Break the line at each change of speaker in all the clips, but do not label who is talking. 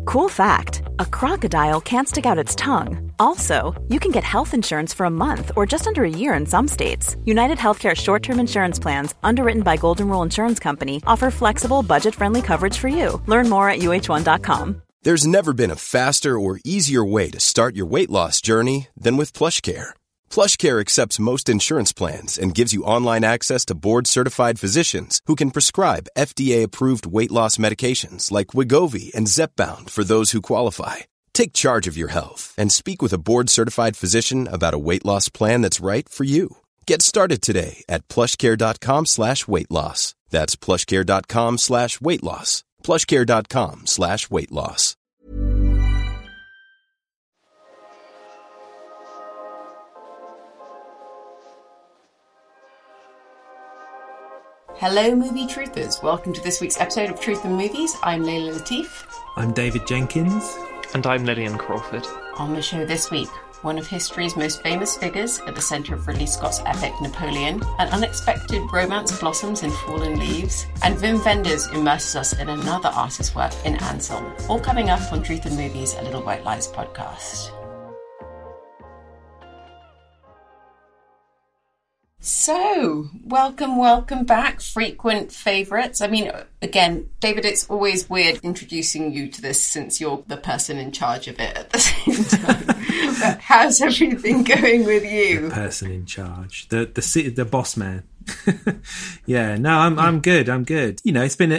Cool fact, a crocodile can't stick out its tongue. Also, you can get health insurance for a month or just under a year in some states. United Healthcare short-term insurance plans, underwritten by Golden Rule Insurance Company, offer flexible, budget-friendly coverage for you. Learn more at uh1.com.
There's never been a faster or easier way to start your weight loss journey than with PlushCare. PlushCare accepts most insurance plans and gives you online access to board-certified physicians who can prescribe FDA-approved weight loss medications like Wegovy and Zepbound for those who qualify. Take charge of your health and speak with a board-certified physician about a weight loss plan that's right for you. Get started today at plushcare.com/weight loss. That's plushcare.com/weight loss. plushcare.com/weight loss.
Hello movie truthers, welcome to this week's episode of Truth in Movies. I'm Layla Latif.
I'm David Jenkins.
And I'm Lillian Crawford.
On the show this week, one of history's most famous figures at the centre of Ridley Scott's epic Napoleon, an unexpected romance blossoms in Fallen Leaves, and Wim Wenders immerses us in another artist's work in Anselm. All coming up on Truth in Movies, a Little White Lies podcast. So, welcome back, frequent favourites. I mean, again, David, it's always weird introducing you to this since you're the person in charge of it at the same time. But how's everything going with you?
The person in charge, the boss man. Yeah, no, I'm good. You know, it's been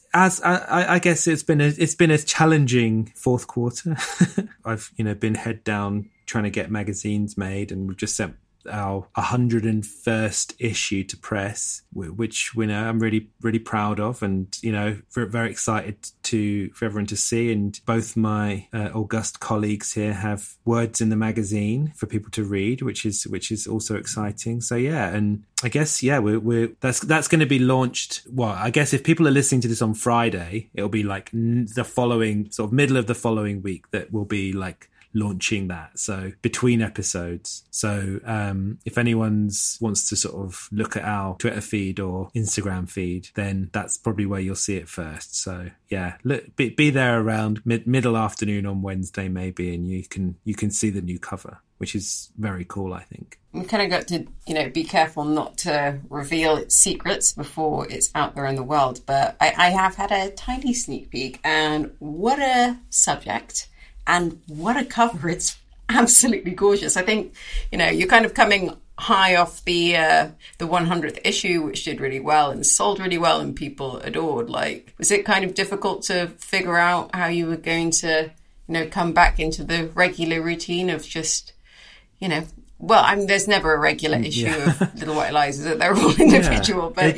a challenging fourth quarter. I've been head down trying to get magazines made, and we've just sent our 101st issue to press, which I'm really, really proud of, and very excited for everyone to see. And both my august colleagues here have words in the magazine for people to read, which is also exciting. So yeah, and I guess that's going to be launched. Well, I guess if people are listening to this on Friday, it'll be like the following sort of middle of the following week that will be like launching that, so between episodes. So if anyone wants to sort of look at our Twitter feed or Instagram feed, then that's probably where you'll see it first. So yeah, be there around middle afternoon on Wednesday maybe, and you can see the new cover, which is very cool, I think.
We kind of got to, be careful not to reveal its secrets before it's out there in the world, but I have had a tiny sneak peek, and what a subject. And what a cover. It's absolutely gorgeous. I think, you're kind of coming high off the 100th issue, which did really well and sold really well and people adored. Like, was it kind of difficult to figure out how you were going to, come back into the regular routine of just, well, I mean, there's never a regular issue of Little White Lies, is it? They're all individual, but,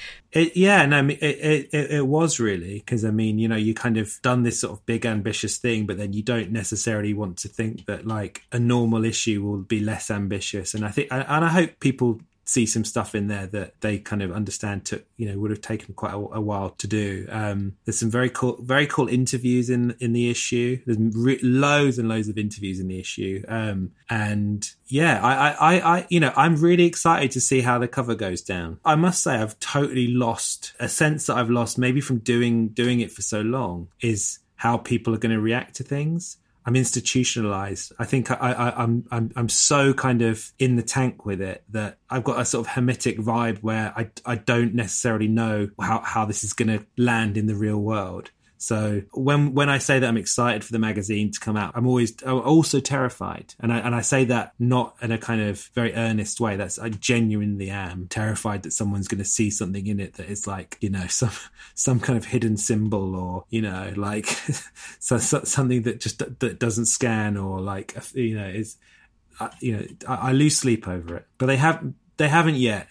It was really, because I mean, you kind of done this sort of big ambitious thing, but then you don't necessarily want to think that like a normal issue will be less ambitious. And I hope people see some stuff in there that they kind of understand would have taken quite a while to do. There's some very cool interviews in the issue. There's loads and loads of interviews in the issue. And yeah, I'm really excited to see how the cover goes down. I must say I've totally lost a sense that I've lost maybe from doing it for so long is how people are going to react to things. I'm institutionalized. I think I'm so kind of in the tank with it that I've got a sort of hermetic vibe where I don't necessarily know how this is going to land in the real world. So when I say that I'm excited for the magazine to come out, I'm also terrified. And I say that not in a kind of very earnest way. I genuinely am terrified that someone's going to see something in it that is like, some kind of hidden symbol or, like something that doesn't scan or like, is, I lose sleep over it, but they haven't yet.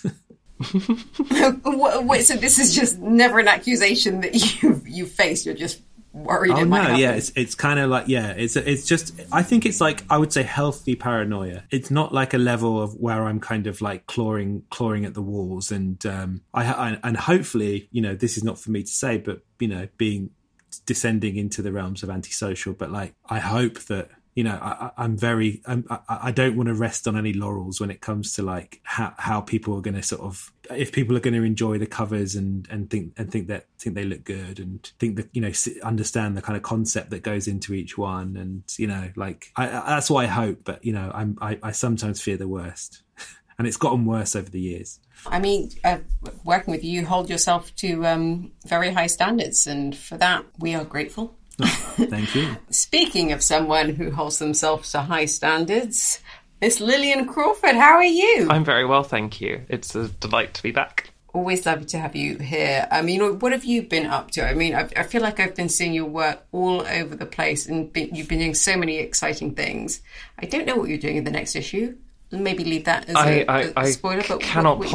Wait, so this is just never an accusation that you face. You're just worried it might happen.
Yeah, it's kind of like, it's just, I think it's like, I would say healthy paranoia. It's not like a level of where I'm kind of like clawing at the walls, and and hopefully, this is not for me to say, but being descending into the realms of antisocial, but like I hope that you know, I don't want to rest on any laurels when it comes to like how people are going to sort of, if people are going to enjoy the covers and think they look good and think that, you know, understand the kind of concept that goes into each one. And, you know, like that's what I hope. But, you know, I sometimes fear the worst and it's gotten worse over the years.
I mean, working with you, hold yourself to very high standards. And for that, we are grateful.
Thank you.
Speaking of someone who holds themselves to high standards, Miss Lillian Crawford, how are you?
I'm very well, thank you. It's a delight to be back.
Always lovely to have you here. I mean, what have you been up to? I mean, I feel like I've been seeing your work all over the place and you've been doing so many exciting things. I don't know what you're doing in the next issue. Maybe leave that as a spoiler, but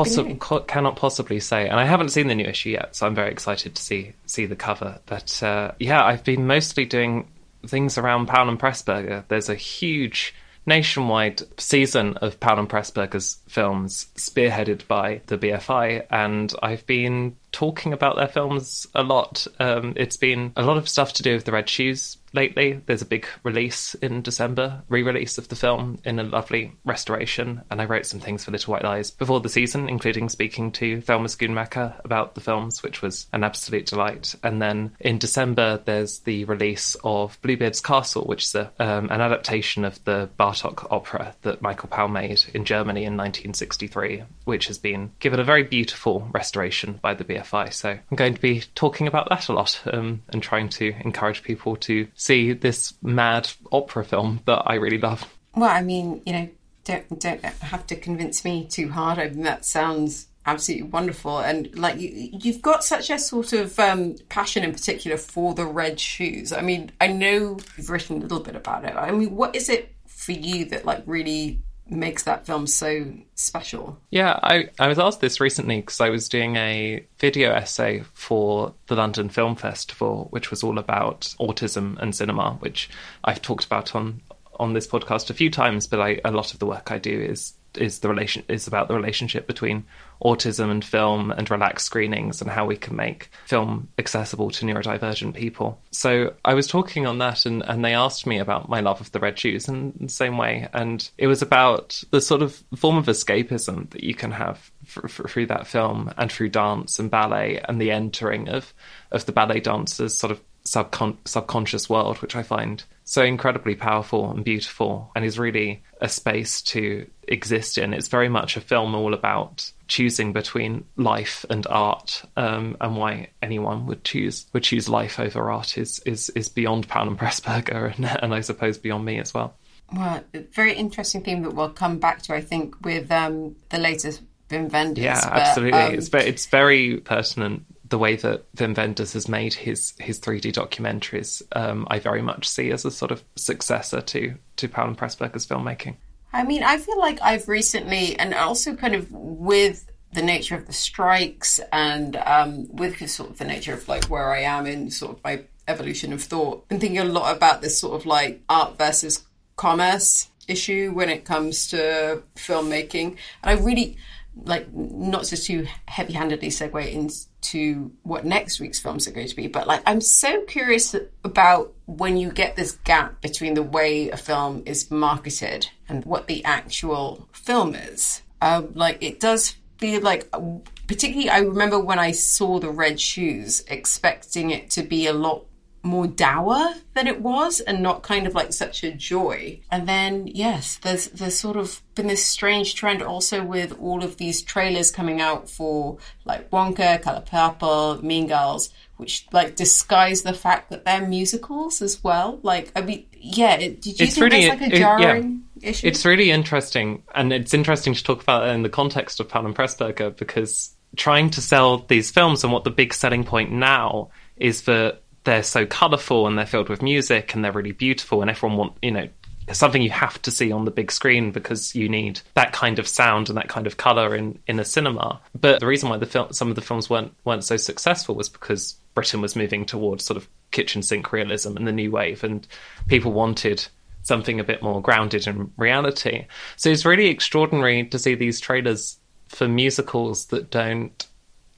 cannot possibly say. And I haven't seen the new issue yet, so I'm very excited to see the cover. But yeah, I've been mostly doing things around Powell and Pressburger. There's a huge nationwide season of Powell and Pressburger's films spearheaded by the BFI, and I've been talking about their films a lot. It's been a lot of stuff to do with the Red Shoes lately. There's a big release in December, re-release of the film in a lovely restoration, and I wrote some things for Little White Lies before the season, including speaking to Thelma Schoonmaker about the films, which was an absolute delight. And then in December there's the release of Bluebeard's Castle, which is an adaptation of the Bartok opera that Michael Powell made in Germany in 1963, which has been given a very beautiful restoration by the BFI. So I'm going to be talking about that a lot, and trying to encourage people to see this mad opera film that I really love.
Well, I mean, you know, don't have to convince me too hard. I mean, that sounds absolutely wonderful. And like you've got such a sort of passion in particular for the Red Shoes. I mean, I know you've written a little bit about it. I mean, what is it for you that like really makes that film so special?
Yeah, I was asked this recently because I was doing a video essay for the London Film Festival, which was all about autism and cinema, which I've talked about on this podcast a few times, but a lot of the work I do is about the relationship between autism and film and relaxed screenings and how we can make film accessible to neurodivergent people. So I was talking on that and they asked me about my love of the Red Shoes in the same way. And it was about the sort of form of escapism that you can have through that film and through dance and ballet and the entering of the ballet dancers' sort of subconscious world, which I find so incredibly powerful and beautiful and is really a space to exist in. It's very much a film all about choosing between life and art, and why anyone would choose life over art is beyond Powell and Pressburger and I suppose beyond me as well.
Well, a very interesting theme that we'll come back to, I think, with the latest Wim Wenders.
Yeah, absolutely. It's very pertinent. The way that Wim Wenders has made his 3D documentaries, I very much see as a sort of successor to Powell and Pressburger's filmmaking. I
mean, I feel like I've recently, and also kind of with the nature of the strikes and with sort of the nature of like where I am in sort of my evolution of thought, been thinking a lot about this sort of like art versus commerce issue when it comes to filmmaking. And I really, like, not to too heavy-handedly segue into what next week's films are going to be, but like I'm so curious about when you get this gap between the way a film is marketed and what the actual film is. Like it does feel like, particularly I remember when I saw the Red Shoes, expecting it to be a lot more dour than it was and not kind of like such a joy. And then yes, there's sort of been this strange trend also with all of these trailers coming out for like Wonka, Color Purple, Mean Girls, which like disguise the fact that they're musicals as well. Like, I mean, yeah, did you think really, that's like a jarring issue? It's really interesting, and it's interesting to talk about it in the context of Powell and Pressburger, because trying to sell these films and what the big selling point now is that they're so colourful and they're filled with music and they're really beautiful and everyone wants, you know, something you have to see on the big screen because you need that kind of sound and that kind of colour in a cinema. But the reason why some of the films weren't so successful was because Britain was moving towards sort of kitchen sink realism and the new wave, and people wanted something a bit more grounded in reality. So it's really extraordinary to see these trailers for musicals that don't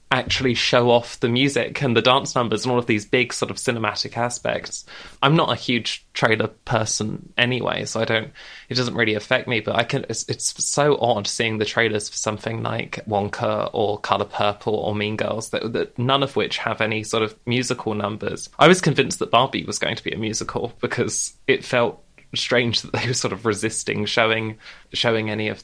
actually show off the music and the dance numbers and all of these big sort of cinematic aspects. I'm not a huge trailer person anyway, so it doesn't really affect me, but it's so odd seeing the trailers for something like Wonka or Colour Purple or Mean Girls, that none of which have any sort of musical numbers. I was convinced that Barbie was going to be a musical because it felt strange that they were sort of resisting showing any of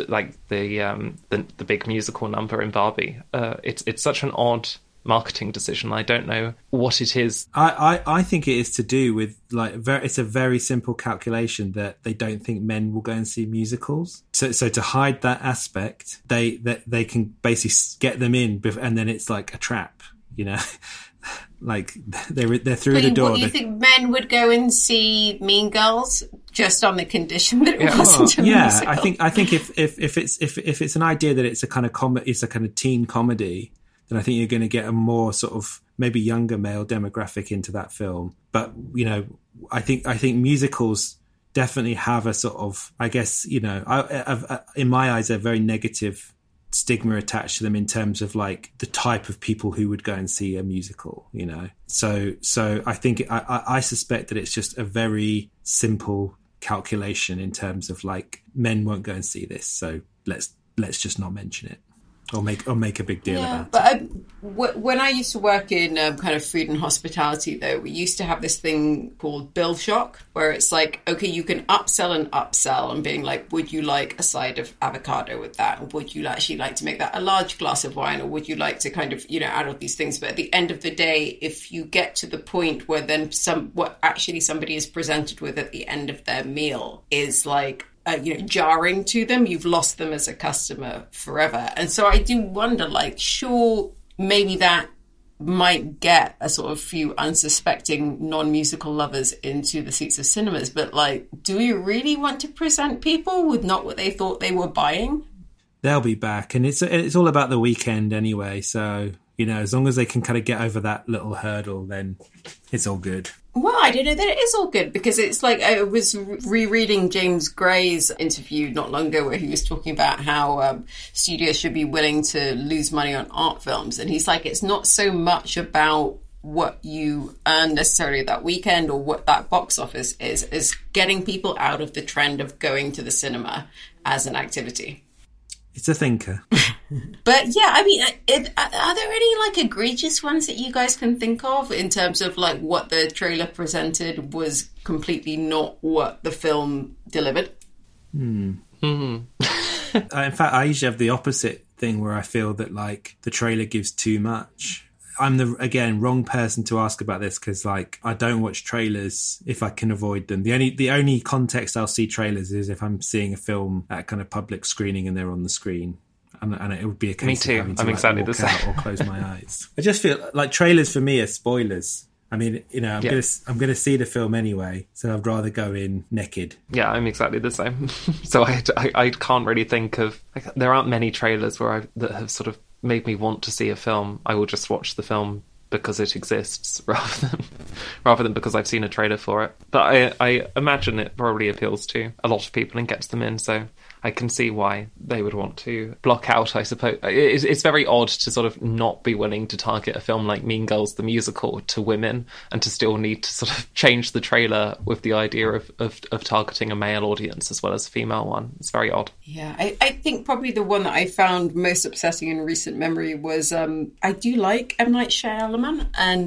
the big musical number in Barbie. It's such an odd marketing decision. I don't know what it is.
I think it is to do with it's a very simple calculation that they don't think men will go and see musicals. So to hide that aspect, they can basically get them in, and then it's like a trap, you know. Like they're through the door.
What, you think men would go and see Mean Girls just on the condition that it wasn't a musical?
I think if it's an idea that it's a kind of teen comedy, then I think you're going to get a more sort of maybe younger male demographic into that film. But you know, I think musicals definitely have a sort of, I guess, you know, in my eyes, a very negative stigma attached to them in terms of like the type of people who would go and see a musical, you know. So I think I suspect that it's just a very simple calculation in terms of like men won't go and see this, so let's just not mention it or make a big deal about it.
But when I used to work in kind of food and hospitality, though, we used to have this thing called bill shock, where it's like, okay, you can upsell and being like, would you like a side of avocado with that? Or would you actually like to make that a large glass of wine? Or would you like to kind of, you know, add all these things? But at the end of the day, if you get to the point where then what actually somebody is presented with at the end of their meal is like, jarring to them, you've lost them as a customer forever. And so I do wonder, like, sure, maybe that might get a sort of few unsuspecting non-musical lovers into the seats of cinemas, but like, do you really want to present people with not what they thought they were buying?
They'll be back, and it's all about the weekend anyway, so you know, as long as they can kind of get over that little hurdle, then it's all good.
Well, I don't know that it is all good, because it's like I was rereading James Gray's interview not long ago where he was talking about how studios should be willing to lose money on art films. And he's like, it's not so much about what you earn necessarily that weekend or what that box office is getting people out of the trend of going to the cinema as an activity.
It's a thinker.
But yeah, I mean, are there any like egregious ones that you guys can think of in terms of like what the trailer presented was completely not what the film delivered?
In fact, I usually have the opposite thing where I feel that like the trailer gives too much. I'm the wrong person to ask about this because like I don't watch trailers if I can avoid them. The only context I'll see trailers is if I'm seeing a film at a kind of public screening and they're on the screen, and it would be a case
me too.
of having to
I'm
like,
exactly
walk
the same.
out or close my eyes. I just feel like trailers for me are spoilers. I mean, you know, I'm gonna see the film anyway, so I'd rather go in naked.
Yeah, I'm exactly the same. So I can't really think of there aren't many trailers that have sort of made me want to see a film. I will just watch the film because it exists rather than because I've seen a trailer for it. But I imagine it probably appeals to a lot of people and gets them in, so I can see why they would want to block out, I suppose. It's very odd to sort of not be willing to target a film like Mean Girls, the musical, to women, and to still need to sort of change the trailer with the idea of targeting a male audience as well as a female one. It's very odd.
Yeah, I think probably the one that I found most upsetting in recent memory was, I do like M. Night Shyamalan, and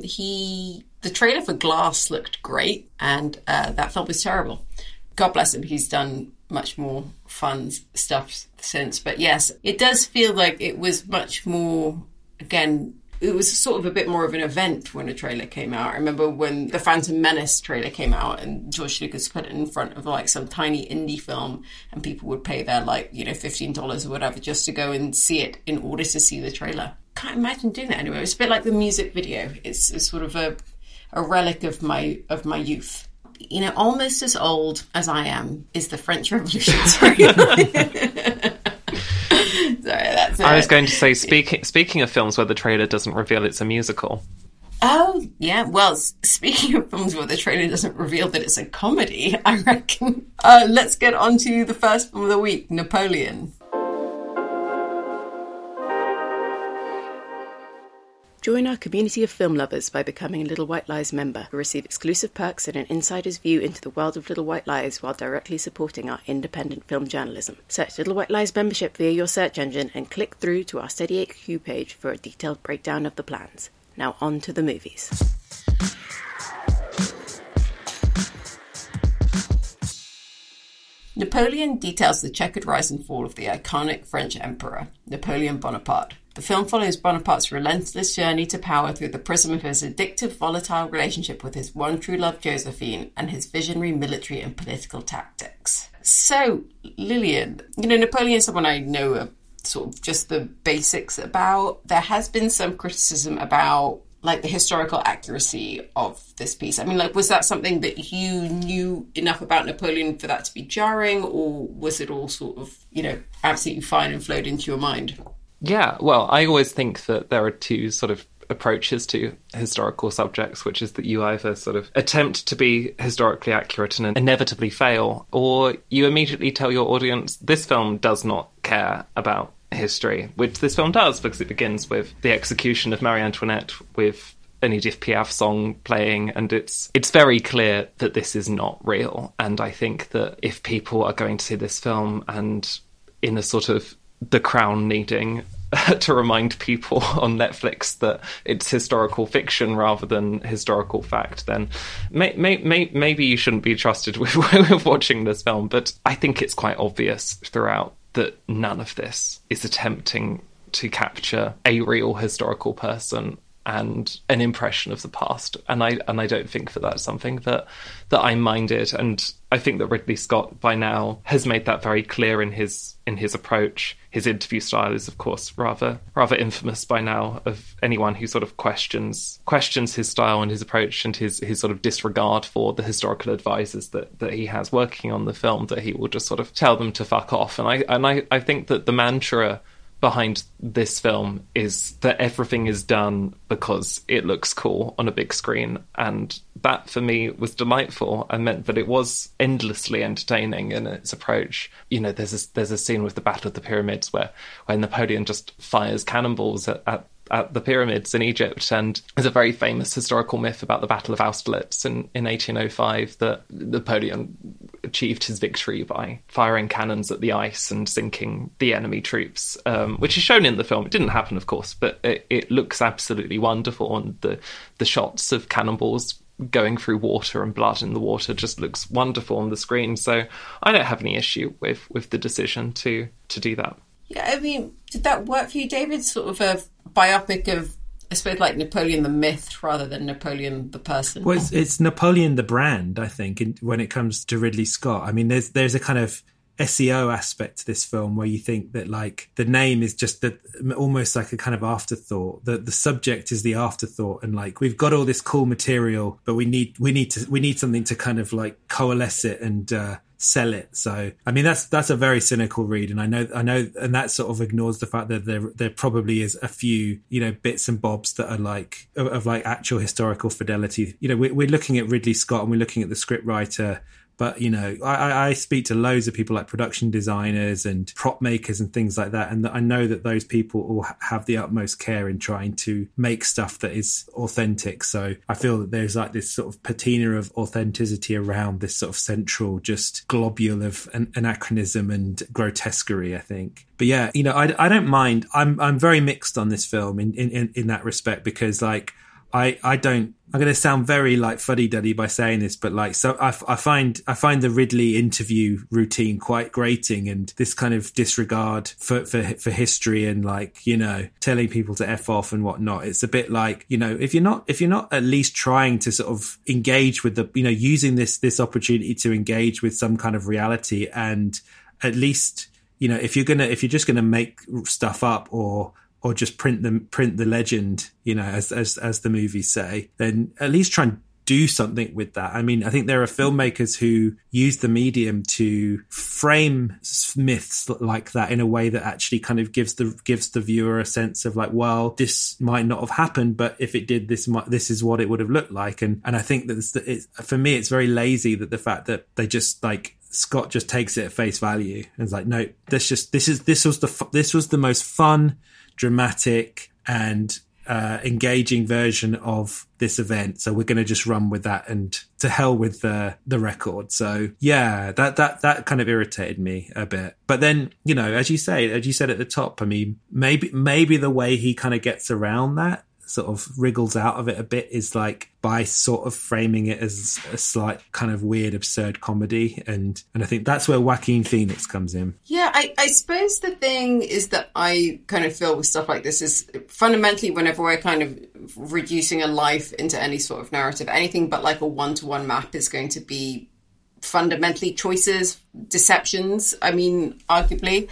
the trailer for Glass looked great, and that film was terrible. God bless him, he's done much more fun stuff since. But yes, it does feel like it was much more, again, it was sort of a bit more of an event when a trailer came out. I remember when the Phantom Menace trailer came out and George Lucas put it in front of like some tiny indie film and people would pay their like, you know, $15 or whatever just to go and see it in order to see the trailer. Can't imagine doing that anyway. It's a bit like the music video. It's sort of a relic of my youth. You know, almost as old as I am is the French Revolution. Sorry, that's it.
I was going to say, speaking of films where the trailer doesn't reveal it's a musical.
Oh, yeah. Well, speaking of films where the trailer doesn't reveal that it's a comedy, I reckon. Let's get on to the first film of the week, Napoleon.
Join our community of film lovers by becoming a Little White Lies member, who receive exclusive perks and an insider's view into the world of Little White Lies while directly supporting our independent film journalism. Search Little White Lies membership via your search engine and click through to our Steady HQ page for a detailed breakdown of the plans. Now on to the movies.
Napoleon details the checkered rise and fall of the iconic French emperor, Napoleon Bonaparte. The film follows Bonaparte's relentless journey to power through the prism of his addictive, volatile relationship with his one true love, Josephine, and his visionary military and political tactics. So, Lillian, Napoleon is someone I know sort of just the basics about. There has been some criticism about the historical accuracy of this piece. I mean, was that something that you knew enough about Napoleon for that to be jarring, or was it all sort of, absolutely fine and flowed into your mind?
Yeah, well, I always think that there are two sort of approaches to historical subjects, which is that you either sort of attempt to be historically accurate and inevitably fail, or you immediately tell your audience, this film does not care about history, which this film does, because it begins with the execution of Marie Antoinette with an Edith Piaf song playing, and it's very clear that this is not real. And I think that if people are going to see this film and in a sort of The Crown needing to remind people on Netflix that it's historical fiction rather than historical fact, then maybe you shouldn't be trusted with watching this film. But I think it's quite obvious throughout that none of this is attempting to capture a real historical person and an impression of the past. And I don't think that that's something that I minded. And I think that Ridley Scott by now has made that very clear in his approach. His interview style is, of course, rather infamous by now, of anyone who sort of questions his style and his approach and his sort of disregard for the historical advisors that he has working on the film, that he will just sort of tell them to fuck off. And I think that the mantra behind this film is that everything is done because it looks cool on a big screen, and that for me was delightful and meant that it was endlessly entertaining in its approach. There's a scene with the Battle of the Pyramids where Napoleon just fires cannonballs at the pyramids in Egypt, and there's a very famous historical myth about the Battle of Austerlitz in 1805 that Napoleon achieved his victory by firing cannons at the ice and sinking the enemy troops, which is shown in the film. It didn't happen, of course, but it looks absolutely wonderful, and the shots of cannonballs going through water and blood in the water just looks wonderful on the screen. So I don't have any issue with the decision to do that.
Yeah, I mean, did that work for you, David? Sort of a biopic of, I suppose, like Napoleon the myth rather than Napoleon the person?
Well, it's Napoleon the brand, I think, when it comes to Ridley Scott. I mean, there's a kind of SEO aspect to this film where you think that the name is just almost like a kind of afterthought. The subject is the afterthought, and we've got all this cool material, but we need something to kind of coalesce it and sell it. So I mean that's a very cynical read, and I know, and that sort of ignores the fact that there probably is a few bits and bobs that are of actual historical fidelity. We're looking at Ridley Scott and we're looking at the scriptwriter. But, I speak to loads of people like production designers and prop makers and things like that. And I know that those people all have the utmost care in trying to make stuff that is authentic. So I feel that there's this sort of patina of authenticity around this sort of central just globule of anachronism and grotesquerie, I think. But yeah, I don't mind. I'm very mixed on this film in that respect, because I'm going to sound very fuddy-duddy by saying this, but so I find the Ridley interview routine quite grating, and this kind of disregard for history and telling people to F off and whatnot. It's a bit if you're not at least trying to sort of engage with using this opportunity to engage with some kind of reality, and at least if you're just gonna make stuff up or just print the legend, as the movies say, then at least try and do something with that. I mean, I think there are filmmakers who use the medium to frame myths like that in a way that actually kind of gives the viewer a sense of well, this might not have happened, but if it did, this is what it would have looked like. And I think that for me, it's very lazy that the fact that they just Scott just takes it at face value and is no, this was the most fun, dramatic and engaging version of this event, so we're going to just run with that, and to hell with the record. So yeah, that kind of irritated me a bit. But then, you know, as you said at the top, I mean, maybe the way he kind of gets around that, sort of wriggles out of it a bit, is like by sort of framing it as a slight kind of weird, absurd comedy. And I think that's where Joaquin Phoenix comes in.
Yeah, I suppose the thing is that I kind of feel with stuff like this is fundamentally whenever we're kind of reducing a life into any sort of narrative, anything but like a one-to-one map is going to be fundamentally choices, deceptions, I mean, arguably.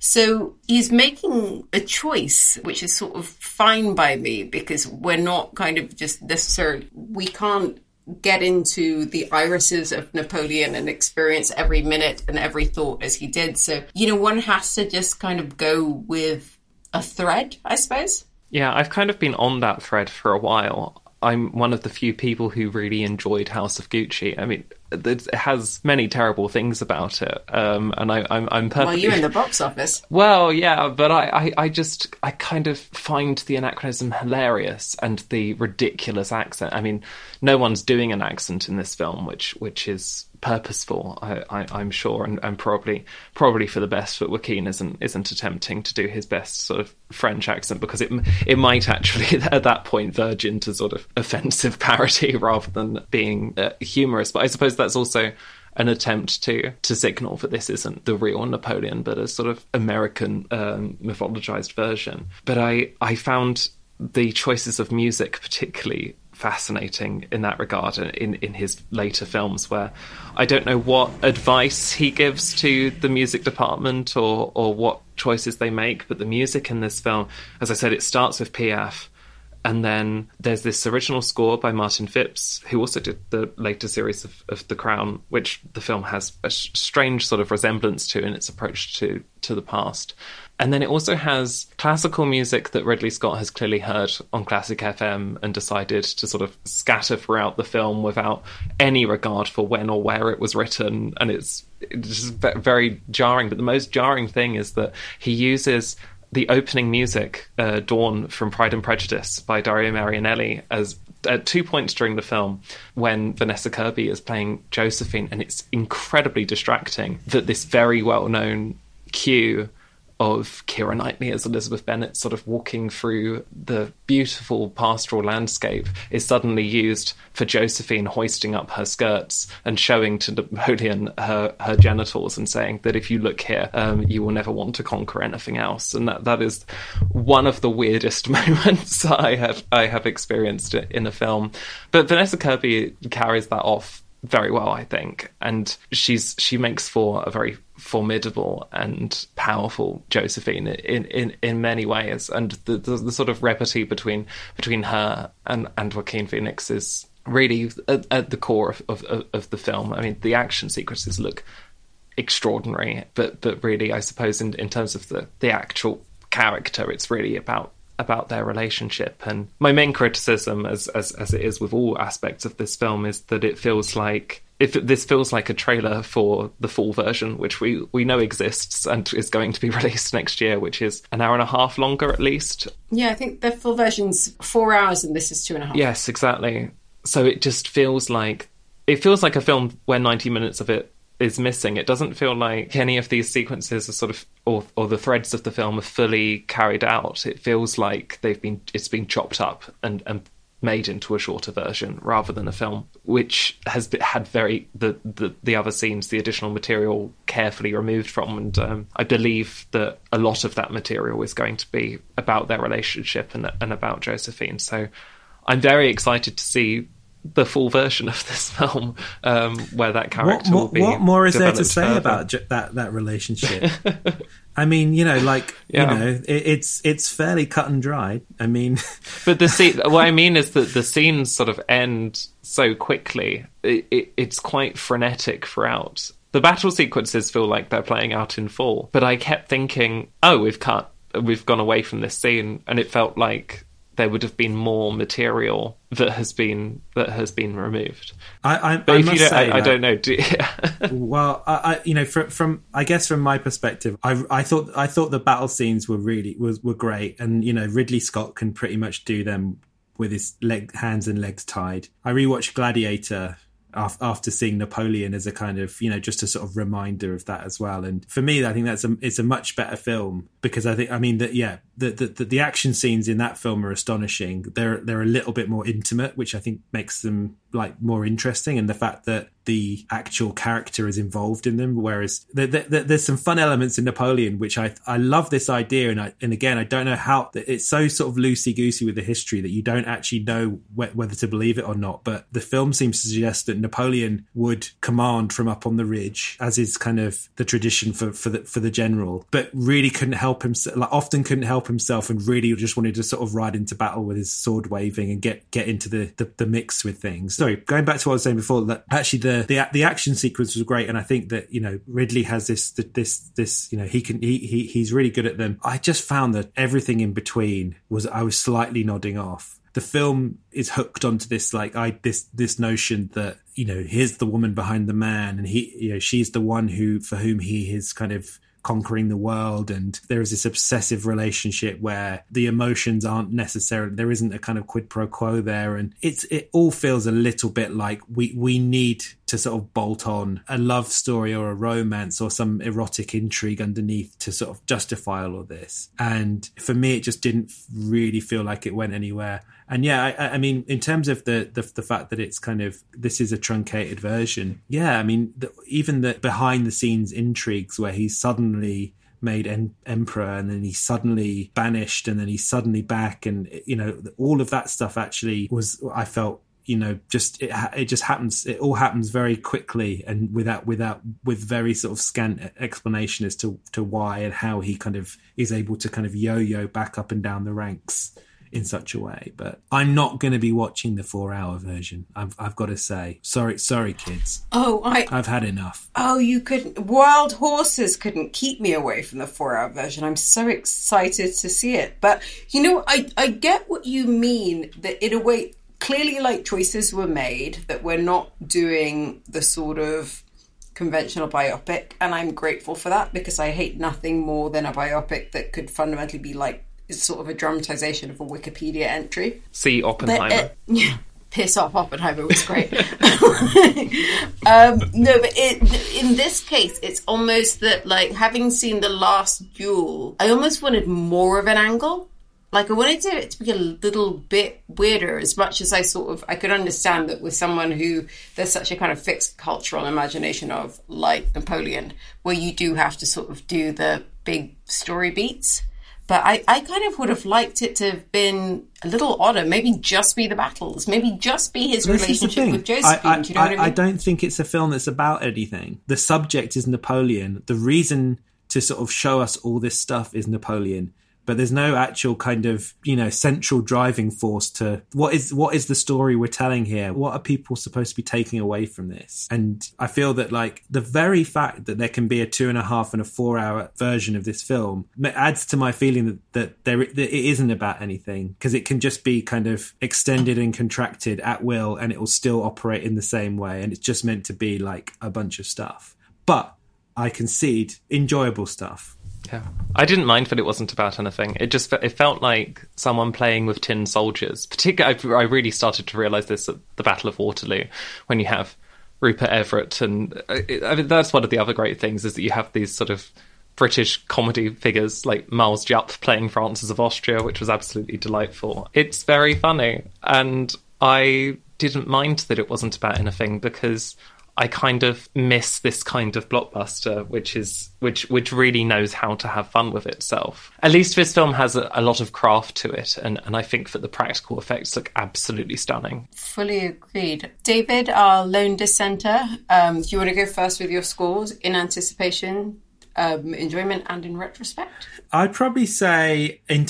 So he's making a choice, which is sort of fine by me, because we're not kind of just necessarily, we can't get into the irises of Napoleon and experience every minute and every thought as he did. So, you know, one has to just kind of go with a thread, I suppose.
Yeah, I've kind of been on that thread for a while. I'm one of the few people who really enjoyed House of Gucci. I mean, it has many terrible things about it, and I'm perfectly...
Well, you're in the box office.
Well, yeah, but I kind of find the anachronism hilarious and the ridiculous accent. I mean, no one's doing an accent in this film, which is purposeful, I'm sure, and probably for the best. But Joaquin isn't attempting to do his best sort of French accent, because it might actually at that point verge into sort of offensive parody rather than being humorous. But I suppose that's also an attempt to signal that this isn't the real Napoleon, but a sort of American mythologized version. But I found the choices of music particularly fascinating in that regard in his later films, where I don't know what advice he gives to the music department or what choices they make, but the music in this film, as I said, it starts with Piaf. And then there's this original score by Martin Phipps, who also did the later series of The Crown, which the film has a strange sort of resemblance to in its approach to the past. And then it also has classical music that Ridley Scott has clearly heard on Classic FM and decided to sort of scatter throughout the film without any regard for when or where it was written. And it's just very jarring. But the most jarring thing is that he uses the opening music, Dawn from Pride and Prejudice by Dario Marianelli, as at 2 points during the film when Vanessa Kirby is playing Josephine, and it's incredibly distracting that this very well-known cue of Keira Knightley as Elizabeth Bennet sort of walking through the beautiful pastoral landscape is suddenly used for Josephine hoisting up her skirts and showing to Napoleon her genitals and saying that if you look here, you will never want to conquer anything else. And that is one of the weirdest moments I have experienced in a film. But Vanessa Kirby carries that off very well, I think, and she makes for a very formidable and powerful Josephine in many ways, and the sort of repartee between her and Joaquin Phoenix is really at the core of the film. I mean, the action sequences look extraordinary, but really, I suppose in terms of the actual character, it's really about their relationship. And my main criticism, as it is with all aspects of this film, is that it feels like this feels like a trailer for the full version, which we know exists and is going to be released next year, which is an hour and a half longer at least.
Yeah, I think the full version's 4 hours and this is 2.5.
Yes, exactly. So it just feels like a film where 90 minutes of it is missing. It doesn't feel like any of these sequences are sort of, or the threads of the film are fully carried out. It feels like it's been chopped up and made into a shorter version rather than a film which has had the other scenes, the additional material, carefully removed from. And I believe that a lot of that material is going to be about their relationship and about Josephine. So I'm very excited to see the full version of this film, where that character will be. What
more is there to say about that relationship? I mean, it's fairly cut and dry. I mean,
but what I mean is that the scenes sort of end so quickly. It's quite frenetic throughout. The battle sequences feel like they're playing out in full, but I kept thinking, oh, we've gone away from this scene, and it felt like there would have been more material that has been removed.
I
don't know.
Well, from I guess from my perspective, I thought the battle scenes were great, and Ridley Scott can pretty much do them with his hands and legs tied. I rewatched Gladiator after seeing Napoleon as a kind of, just a sort of reminder of that as well. And for me, I think it's a much better film, because the action scenes in that film are astonishing. They're a little bit more intimate, which I think makes them like more interesting, and the fact that the actual character is involved in them, whereas there's some fun elements in Napoleon, which I love this idea, and again I don't know how it's so sort of loosey-goosey with the history that you don't actually know whether to believe it or not, but the film seems to suggest that Napoleon would command from up on the ridge, as is kind of the tradition for the general, but really couldn't help himself, and really just wanted to sort of ride into battle with his sword waving and get into the mix with things. Sorry, going back to what I was saying before, that actually the action sequence was great, and I think that Ridley has this he's really good at them. I just found that everything in between I was slightly nodding off. The film is hooked onto this this notion that here's the woman behind the man, and she's the one for whom he is kind of conquering the world, and there is this obsessive relationship where the emotions aren't necessarily, there isn't a kind of quid pro quo there, and it all feels a little bit like we need to sort of bolt on a love story or a romance or some erotic intrigue underneath to sort of justify all of this. And for me, it just didn't really feel like it went anywhere. And yeah, I mean, in terms of the fact that it's kind of, this is a truncated version. Yeah, I mean, even the behind the scenes intrigues where he's suddenly made emperor, and then he's suddenly banished, and then he's suddenly back, and all of that stuff actually was, I felt, just it just happens. It all happens very quickly and with very sort of scant explanation as to why and how he kind of is able to kind of yo-yo back up and down the ranks in such a way. But I'm not going to be watching the 4-hour version. I've got to say, sorry, kids. I've had enough.
Oh, you couldn't. Wild Horses couldn't keep me away from the 4-hour version. I'm so excited to see it. But I get what you mean. That in a way, clearly, choices were made that we're not doing the sort of conventional biopic, and I'm grateful for that, because I hate nothing more than a biopic that could fundamentally be it's sort of a dramatization of a Wikipedia entry.
See Oppenheimer.
Piss off, Oppenheimer was great. No, but in this case, it's almost that, having seen The Last Duel, I almost wanted more of an angle. I wanted it to be a little bit weirder, as much as I could understand that with someone who there's such a kind of fixed cultural imagination of, like Napoleon, where you do have to sort of do the big story beats. But I kind of would have liked it to have been a little odder. Maybe just be the battles. Maybe just be his relationship with Josephine. Do you know what I mean?
I don't think it's a film that's about anything. The subject is Napoleon. The reason to sort of show us all this stuff is Napoleon. But there's no actual kind of, central driving force to what is the story we're telling here? What are people supposed to be taking away from this? And I feel that the very fact that there can be a 2.5 and a 4-hour version of this film adds to my feeling that it isn't about anything, because it can just be kind of extended and contracted at will, and it will still operate in the same way. And it's just meant to be a bunch of stuff. But I concede enjoyable stuff.
Yeah, I didn't mind that it wasn't about anything. It felt like someone playing with tin soldiers. Particularly, I really started to realise this at the Battle of Waterloo, when you have Rupert Everett, and that's one of the other great things, is that you have these sort of British comedy figures like Miles Jupp playing Francis of Austria, which was absolutely delightful. It's very funny, and I didn't mind that it wasn't about anything, because I kind of miss this kind of blockbuster, which really knows how to have fun with itself. At least this film has a lot of craft to it, and I think that the practical effects look absolutely stunning.
Fully agreed. David, our lone dissenter, do you want to go first with your scores in anticipation, enjoyment, and in retrospect?
I'd probably say in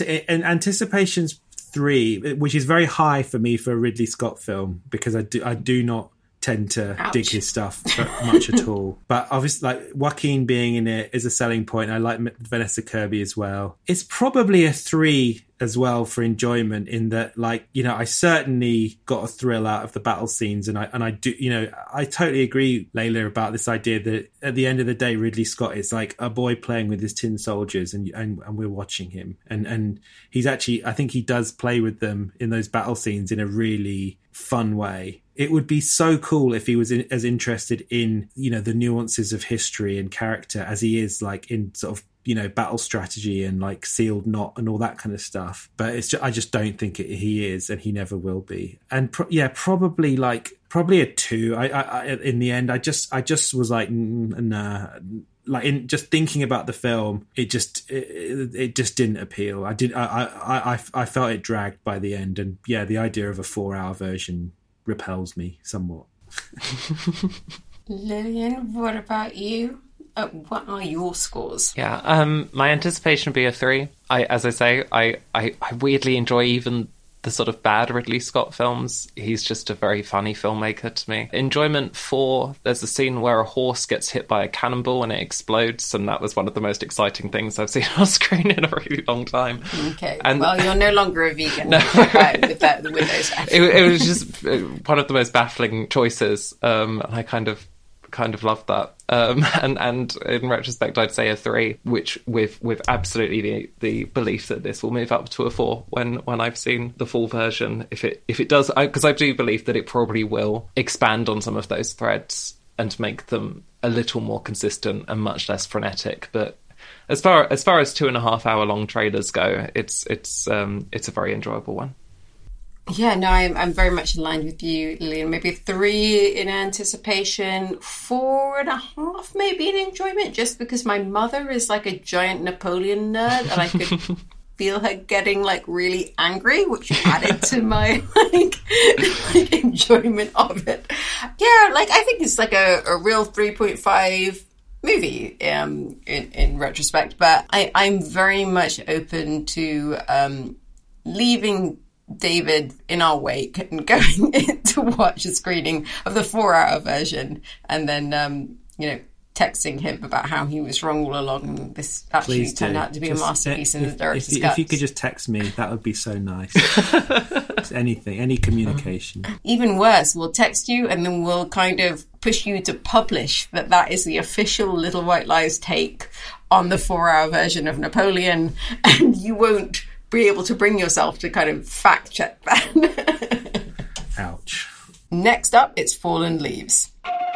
anticipation's 3, which is very high for me for a Ridley Scott film, because I do not tend to
Ouch.
dig his stuff much at all. But obviously, like, Joaquin being in it is a selling point. I like Vanessa Kirby as well. It's probably a 3 as well for enjoyment, in that, like, you know, I certainly got a thrill out of the battle scenes, and I do, you know, I totally agree, Layla, about this idea that at the end of the day, Ridley Scott is like a boy playing with his tin soldiers, and we're watching him, and he's actually, I think he does play with them in those battle scenes in a really fun way. It would be so cool if he was as interested in, you know, the nuances of history and character as he is, like, in sort of, you know, battle strategy and like Sealed Knot and all that kind of stuff. But it's just, I just don't think he is, and he never will be. And probably a 2. I in the end, I just was like, nah. Like, in just thinking about the film, it just didn't appeal. I felt it dragged by the end, and yeah, the idea of a 4-hour version repels me somewhat.
Lillian, what about you? What are your scores?
Yeah, my anticipation would be a 3. As I say, I weirdly enjoy even the sort of bad Ridley Scott films. He's just a very funny filmmaker to me. Enjoyment 4, there's a scene where a horse gets hit by a cannonball and it explodes, and that was one of the most exciting things I've seen on screen in a really long time.
Okay,
and
well, you're no longer a vegan.
No.
with those.
It was just one of the most baffling choices, and I kind of loved that. And in retrospect, I'd say a 3, which with absolutely the belief that this will move up to a 4 when I've seen the full version. If it does, because I do believe that it probably will expand on some of those threads and make them a little more consistent and much less frenetic. But as far as 2.5 hour long trailers go, it's a very enjoyable one.
Yeah, no, I'm very much aligned with you, Lillian. Maybe a 3 in anticipation, 4.5 maybe in enjoyment, just because my mother is like a giant Napoleon nerd, and I could feel her getting like really angry, which added to my like enjoyment of it. Yeah, like I think it's like a real 3.5 movie in retrospect, but I'm very much open to leaving David in our wake and going in to watch a screening of the 4-hour version, and then texting him about how he was wrong all along, and this actually turned out to be a masterpiece in the director's guts.
If you could just text me, that would be so nice. Anything, any communication.
Even worse, we'll text you and then we'll kind of push you to publish that is the official Little White Lies take on the 4-hour version of Napoleon, and you won't be able to bring yourself to kind of fact check that.
Ouch.
Next up, it's Fallen Leaves.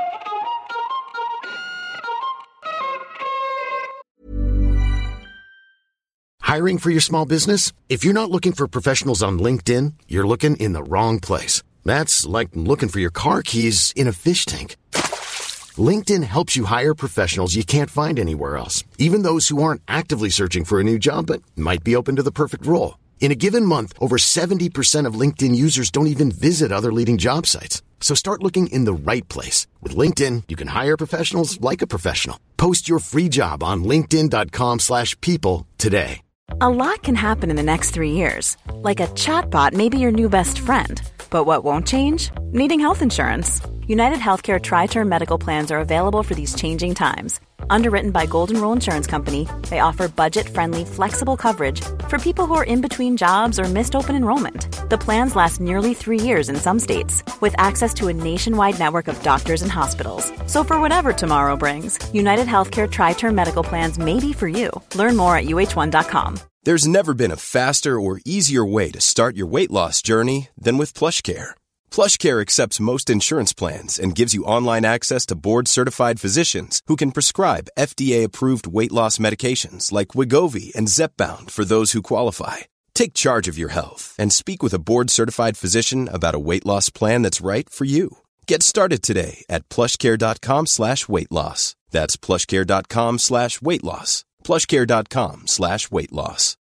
Hiring for your small business? If you're not looking for professionals on LinkedIn, you're looking in the wrong place. That's like looking for your car keys in a fish tank. LinkedIn helps you hire professionals you can't find anywhere else, even those who aren't actively searching for a new job but might be open to the perfect role. In a given month, over 70% of LinkedIn users don't even visit other leading job sites. So start looking in the right place. With LinkedIn, you can hire professionals like a professional. Post your free job on linkedin.com/people today.
A lot can happen in the next 3 years. Like a chatbot may be your new best friend. But what won't change? Needing health insurance. United Healthcare Tri-Term Medical Plans are available for these changing times. Underwritten by Golden Rule Insurance Company, they offer budget-friendly, flexible coverage for people who are in between jobs or missed open enrollment. The plans last nearly 3 years in some states, with access to a nationwide network of doctors and hospitals. So for whatever tomorrow brings, United Healthcare Tri-Term Medical Plans may be for you. Learn more at uh1.com.
There's never been a faster or easier way to start your weight loss journey than with PlushCare. PlushCare accepts most insurance plans and gives you online access to board-certified physicians who can prescribe FDA-approved weight loss medications like Wegovy and Zepbound for those who qualify. Take charge of your health and speak with a board-certified physician about a weight loss plan that's right for you. Get started today at plushcare.com/weight loss. That's plushcare.com/weight loss. plushcare.com/weight loss.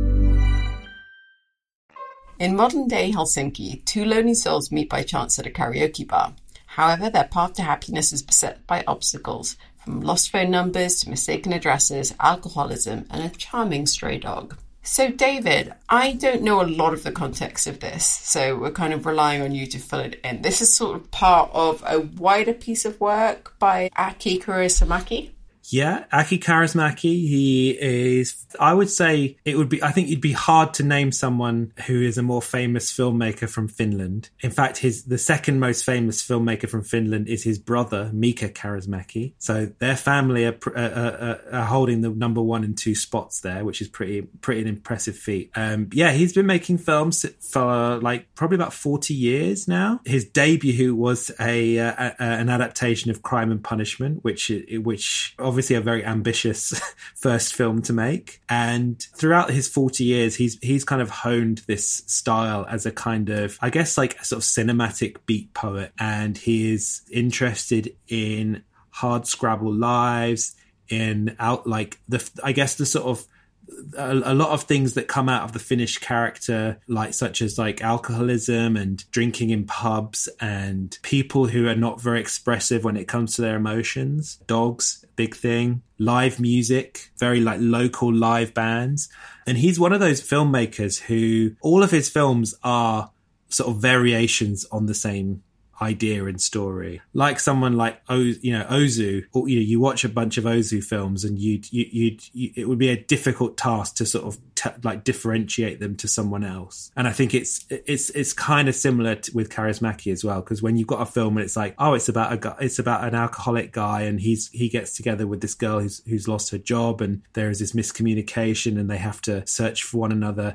In modern-day Helsinki, two lonely souls meet by chance at a karaoke bar. However, their path to happiness is beset by obstacles, from lost phone numbers to mistaken addresses, alcoholism, and a charming stray dog. So, David, I don't know a lot of the context of this, so we're kind of relying on you to fill it in. This is sort of part of a wider piece of work by Aki Kaurismäki.
Yeah, Aki Kaurismäki, he is, I would say I think it'd be hard to name someone who is a more famous filmmaker from Finland. In fact, the second most famous filmmaker from Finland is his brother, Mika Kaurismäki. So their family are holding the number 1 and 2 spots there, which is pretty an impressive feat. He's been making films for like probably about 40 years now. His debut was an adaptation of Crime and Punishment, which obviously a very ambitious first film to make. And throughout his 40 years, he's kind of honed this style as a kind of, I guess, like a sort of cinematic beat poet. And he is interested in hard scrabble lives, in out like the sort of a lot of things that come out of the Finnish character, like such as like alcoholism and drinking in pubs and people who are not very expressive when it comes to their emotions. Dogs, big thing. Live music, very like local live bands. And he's one of those filmmakers who all of his films are sort of variations on the same idea and story. Like someone like Ozu, or you watch a bunch of Ozu films and it would be a difficult task to sort of differentiate them to someone else. And I think it's kind of similar with Kaurismäki as well, because when you've got a film and it's like, oh, it's about an alcoholic guy and he gets together with this girl who's lost her job and there is this miscommunication and they have to search for one another.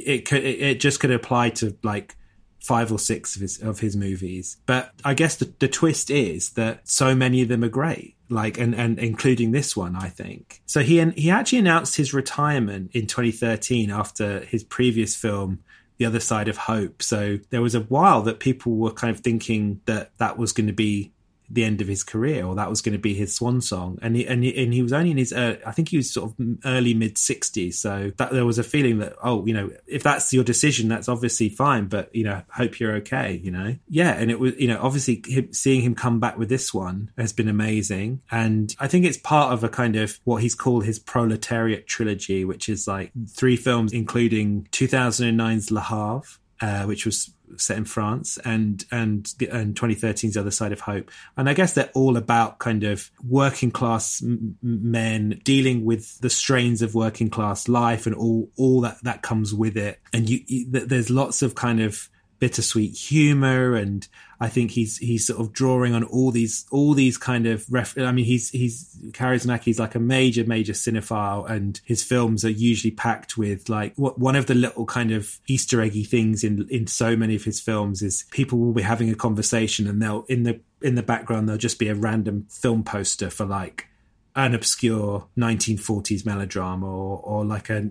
It just could apply to like 5 or 6 of his movies. But I guess the twist is that so many of them are great, like and including this one, I think. So he actually announced his retirement in 2013 after his previous film, The Other Side of Hope. So there was a while that people were kind of thinking that was going to be the end of his career, or that was going to be his swan song. And he was only in his, I think he was sort of early mid 60s. So that there was a feeling that, if that's your decision, that's obviously fine, but, hope you're okay, Yeah. And it was, obviously seeing him come back with this one has been amazing. And I think it's part of a kind of what he's called his proletariat trilogy, which is like 3 films, including 2009's Le Havre, which was set in France, and 2013's The Other Side of Hope. And I guess they're all about kind of working class men dealing with the strains of working class life and all that comes with it. And there's lots of kind of bittersweet humor, and I think he's sort of drawing on all these kind of he's Kaurismäki's like a major cinephile, and his films are usually packed with like one of the little kind of Easter eggy things in so many of his films is people will be having a conversation and they'll in the background there'll just be a random film poster for like an obscure 1940s melodrama or like a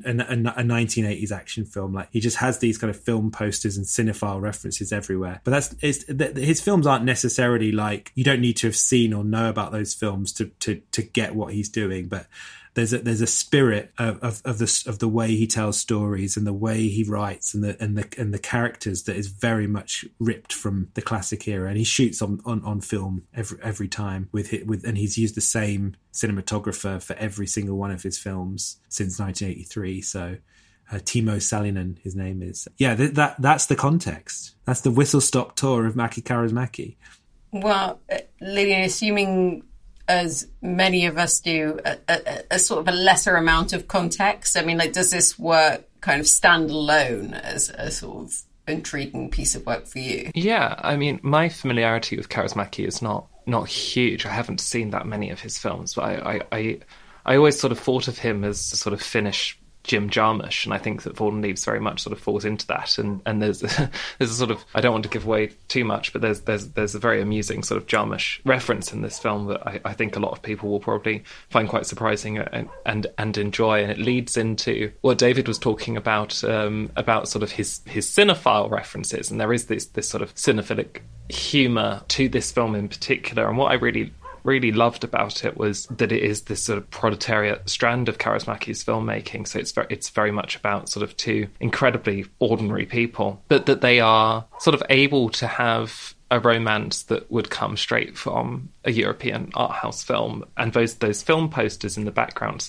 1980s action film. Like he just has these kind of film posters and cinephile references everywhere. But his films aren't necessarily like, you don't need to have seen or know about those films to get what he's doing. But there's a spirit of the way he tells stories and the way he writes and the characters that is very much ripped from the classic era. And he shoots on film every time with and he's used the same cinematographer for every single one of his films since 1983. So Timo Salinen, his name is. Yeah, that's the context. That's the whistle-stop tour of Aki Kaurismäki.
Well, Lilian, assuming as many of us do, a sort of a lesser amount of context. I mean, like, does this work kind of stand alone as a sort of intriguing piece of work for you?
Yeah, I mean, my familiarity with Kaurismäki is not huge. I haven't seen that many of his films, but I always sort of thought of him as a sort of Finnish Jim Jarmusch, and I think that Fallen Leaves very much sort of falls into that. And there's a sort of, I don't want to give away too much, but there's a very amusing sort of Jarmusch reference in this film that I think a lot of people will probably find quite surprising and enjoy. And it leads into what David was talking about sort of his cinephile references, and there is this sort of cinephilic humour to this film in particular. And what I really loved about it was that it is this sort of proletariat strand of Kaurismäki's filmmaking. So it's very much about sort of 2 incredibly ordinary people, but that they are sort of able to have a romance that would come straight from a European art house film. And those film posters in the backgrounds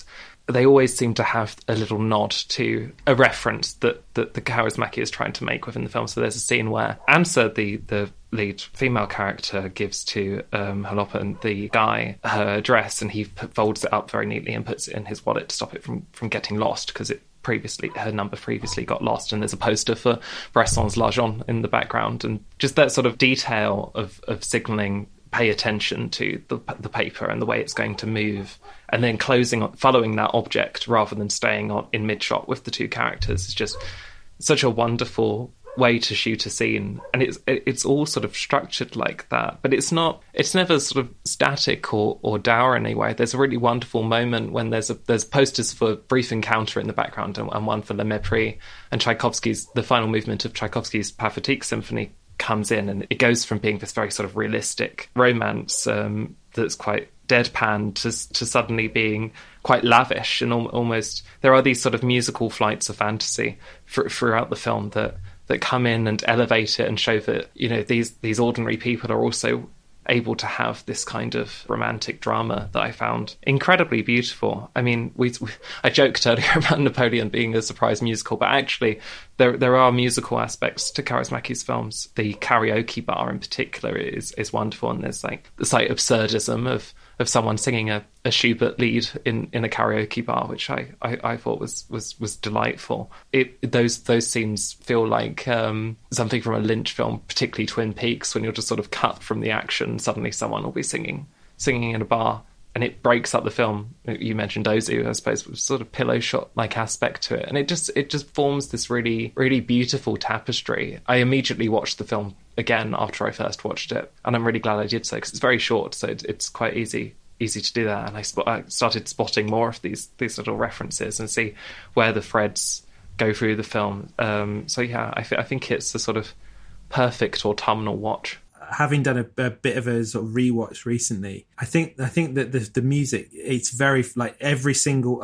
they always seem to have a little nod to a reference that the Kaurismäki is trying to make within the film. So there's a scene where Ansa, the lead female character, gives to Halopen, the guy, her address, and he folds it up very neatly and puts it in his wallet to stop it from getting lost, because her number previously got lost, and there's a poster for Bresson's L'Argent in the background, and just that sort of detail of signalling pay attention to the paper and the way it's going to move, and then following that object rather than staying in mid-shot with the two characters is just such a wonderful way to shoot a scene. And it's all sort of structured like that, but it's never sort of static or dour in any way. There's a really wonderful moment when there's posters for Brief Encounter in the background and one for Le Mépris, and the final movement of Tchaikovsky's Pathétique Symphony comes in, and it goes from being this very sort of realistic romance that's quite deadpan to suddenly being quite lavish, and almost there are these sort of musical flights of fantasy throughout the film that come in and elevate it and show that, you know, these ordinary people are also able to have this kind of romantic drama that I found incredibly beautiful. I mean, I joked earlier about Napoleon being a surprise musical, but actually there are musical aspects to Kaurismäki's films. The karaoke bar in particular is wonderful, and there's like the slight absurdism of someone singing a Schubert lead in a karaoke bar, which I thought was delightful. Those scenes feel like something from a Lynch film, particularly Twin Peaks, when you're just sort of cut from the action. Suddenly someone will be singing in a bar, and it breaks up the film. You mentioned Ozu, I suppose, with sort of pillow shot like aspect to it, and it just forms this really, really beautiful tapestry. I immediately watched the film again after I first watched it, and I'm really glad I did so, because it's very short, so it's quite easy to do that. And I started spotting more of these little references and see where the threads go through the film. So yeah, I think it's a sort of perfect autumnal watch.
Having done a bit of a sort of rewatch recently, I think that the music, it's very like every single.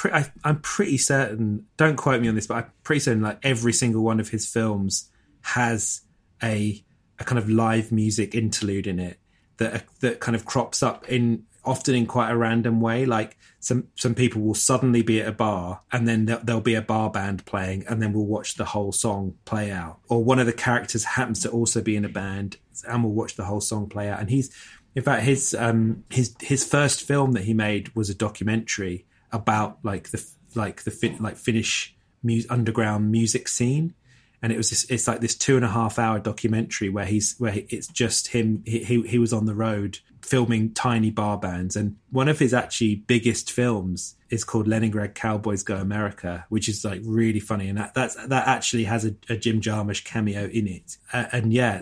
I'm pretty certain. Don't quote me on this, but I'm pretty certain like every single one of his films has a kind of live music interlude in it that kind of crops up often in quite a random way. Like some people will suddenly be at a bar, and then there'll be a bar band playing, and then we'll watch the whole song play out. Or one of the characters happens to also be in a band, and we'll watch the whole song play out. And in fact, his first film that he made was a documentary about the Finnish underground music scene. And it's like this 2.5 hour documentary where it's just him. He was on the road filming tiny bar bands. And one of his actually biggest films is called Leningrad Cowboys Go America, which is like really funny. And that actually has a Jim Jarmusch cameo in it. And yeah,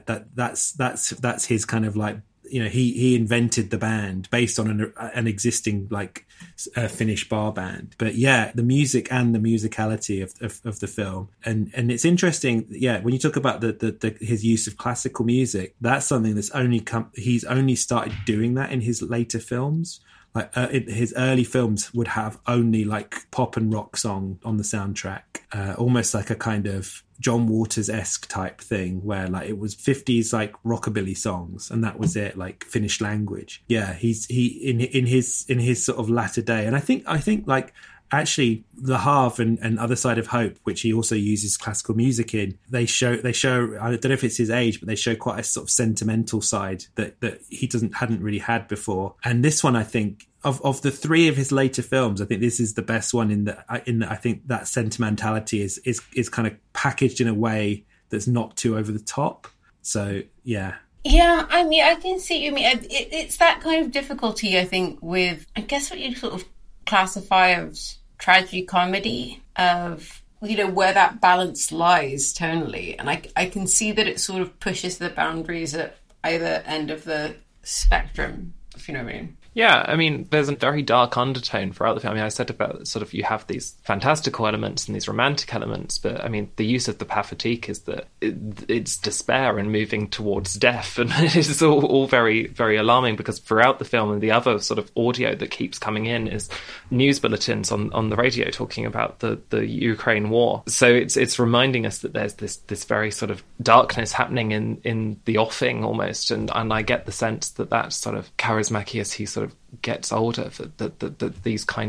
that's his kind of like, you know, he invented the band based on an existing like Finnish bar band. But yeah, the music and the musicality of the film, and it's interesting. Yeah, when you talk about his use of classical music, that's something that's he's only started doing that in his later films. Like his early films would have only like pop and rock song on the soundtrack, almost like a kind of John Waters-esque type thing, where like it was 50s like rockabilly songs, and that was it, like Finnish language. Yeah, he in his sort of latter day, and I think like actually Le Havre and Other Side of Hope, which he also uses classical music in, they show I don't know if it's his age, but they show quite a sort of sentimental side that he hadn't really had before. And this one, I think, of the three of his later films, I think this is the best one in that I think that sentimentality is kind of packaged in a way that's not too over the top. So yeah.
Yeah, I mean, I can see what you mean. It's that kind of difficulty, I think, with, I guess, what you sort of classify as tragedy comedy, of, you know, where that balance lies tonally. And I can see that it sort of pushes the boundaries at either end of the spectrum, if you know what I mean.
Yeah, I mean, there's a very dark undertone throughout the film. I mean, I said about sort of you have these fantastical elements and these romantic elements, but I mean, the use of the Pathétique is that it's despair and moving towards death, and it's all very, very alarming, because throughout the film, and the other sort of audio that keeps coming in is news bulletins on the radio talking about the Ukraine war. So it's reminding us that there's this very sort of darkness happening in the offing almost, and I get the sense that that's sort of Kaurismäki as he sort of gets older, that these kinds of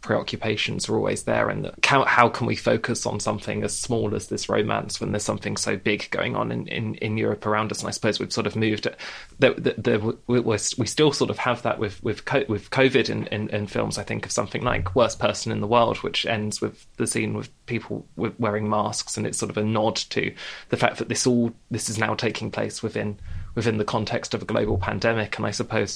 preoccupations are always there, and how can we focus on something as small as this romance when there's something so big going on in Europe around us. And I suppose we've sort of moved we still sort of have that with COVID in films. I think of something like Worst Person in the World, which ends with the scene with people wearing masks, and it's sort of a nod to the fact that this is now taking place within the context of a global pandemic. And I suppose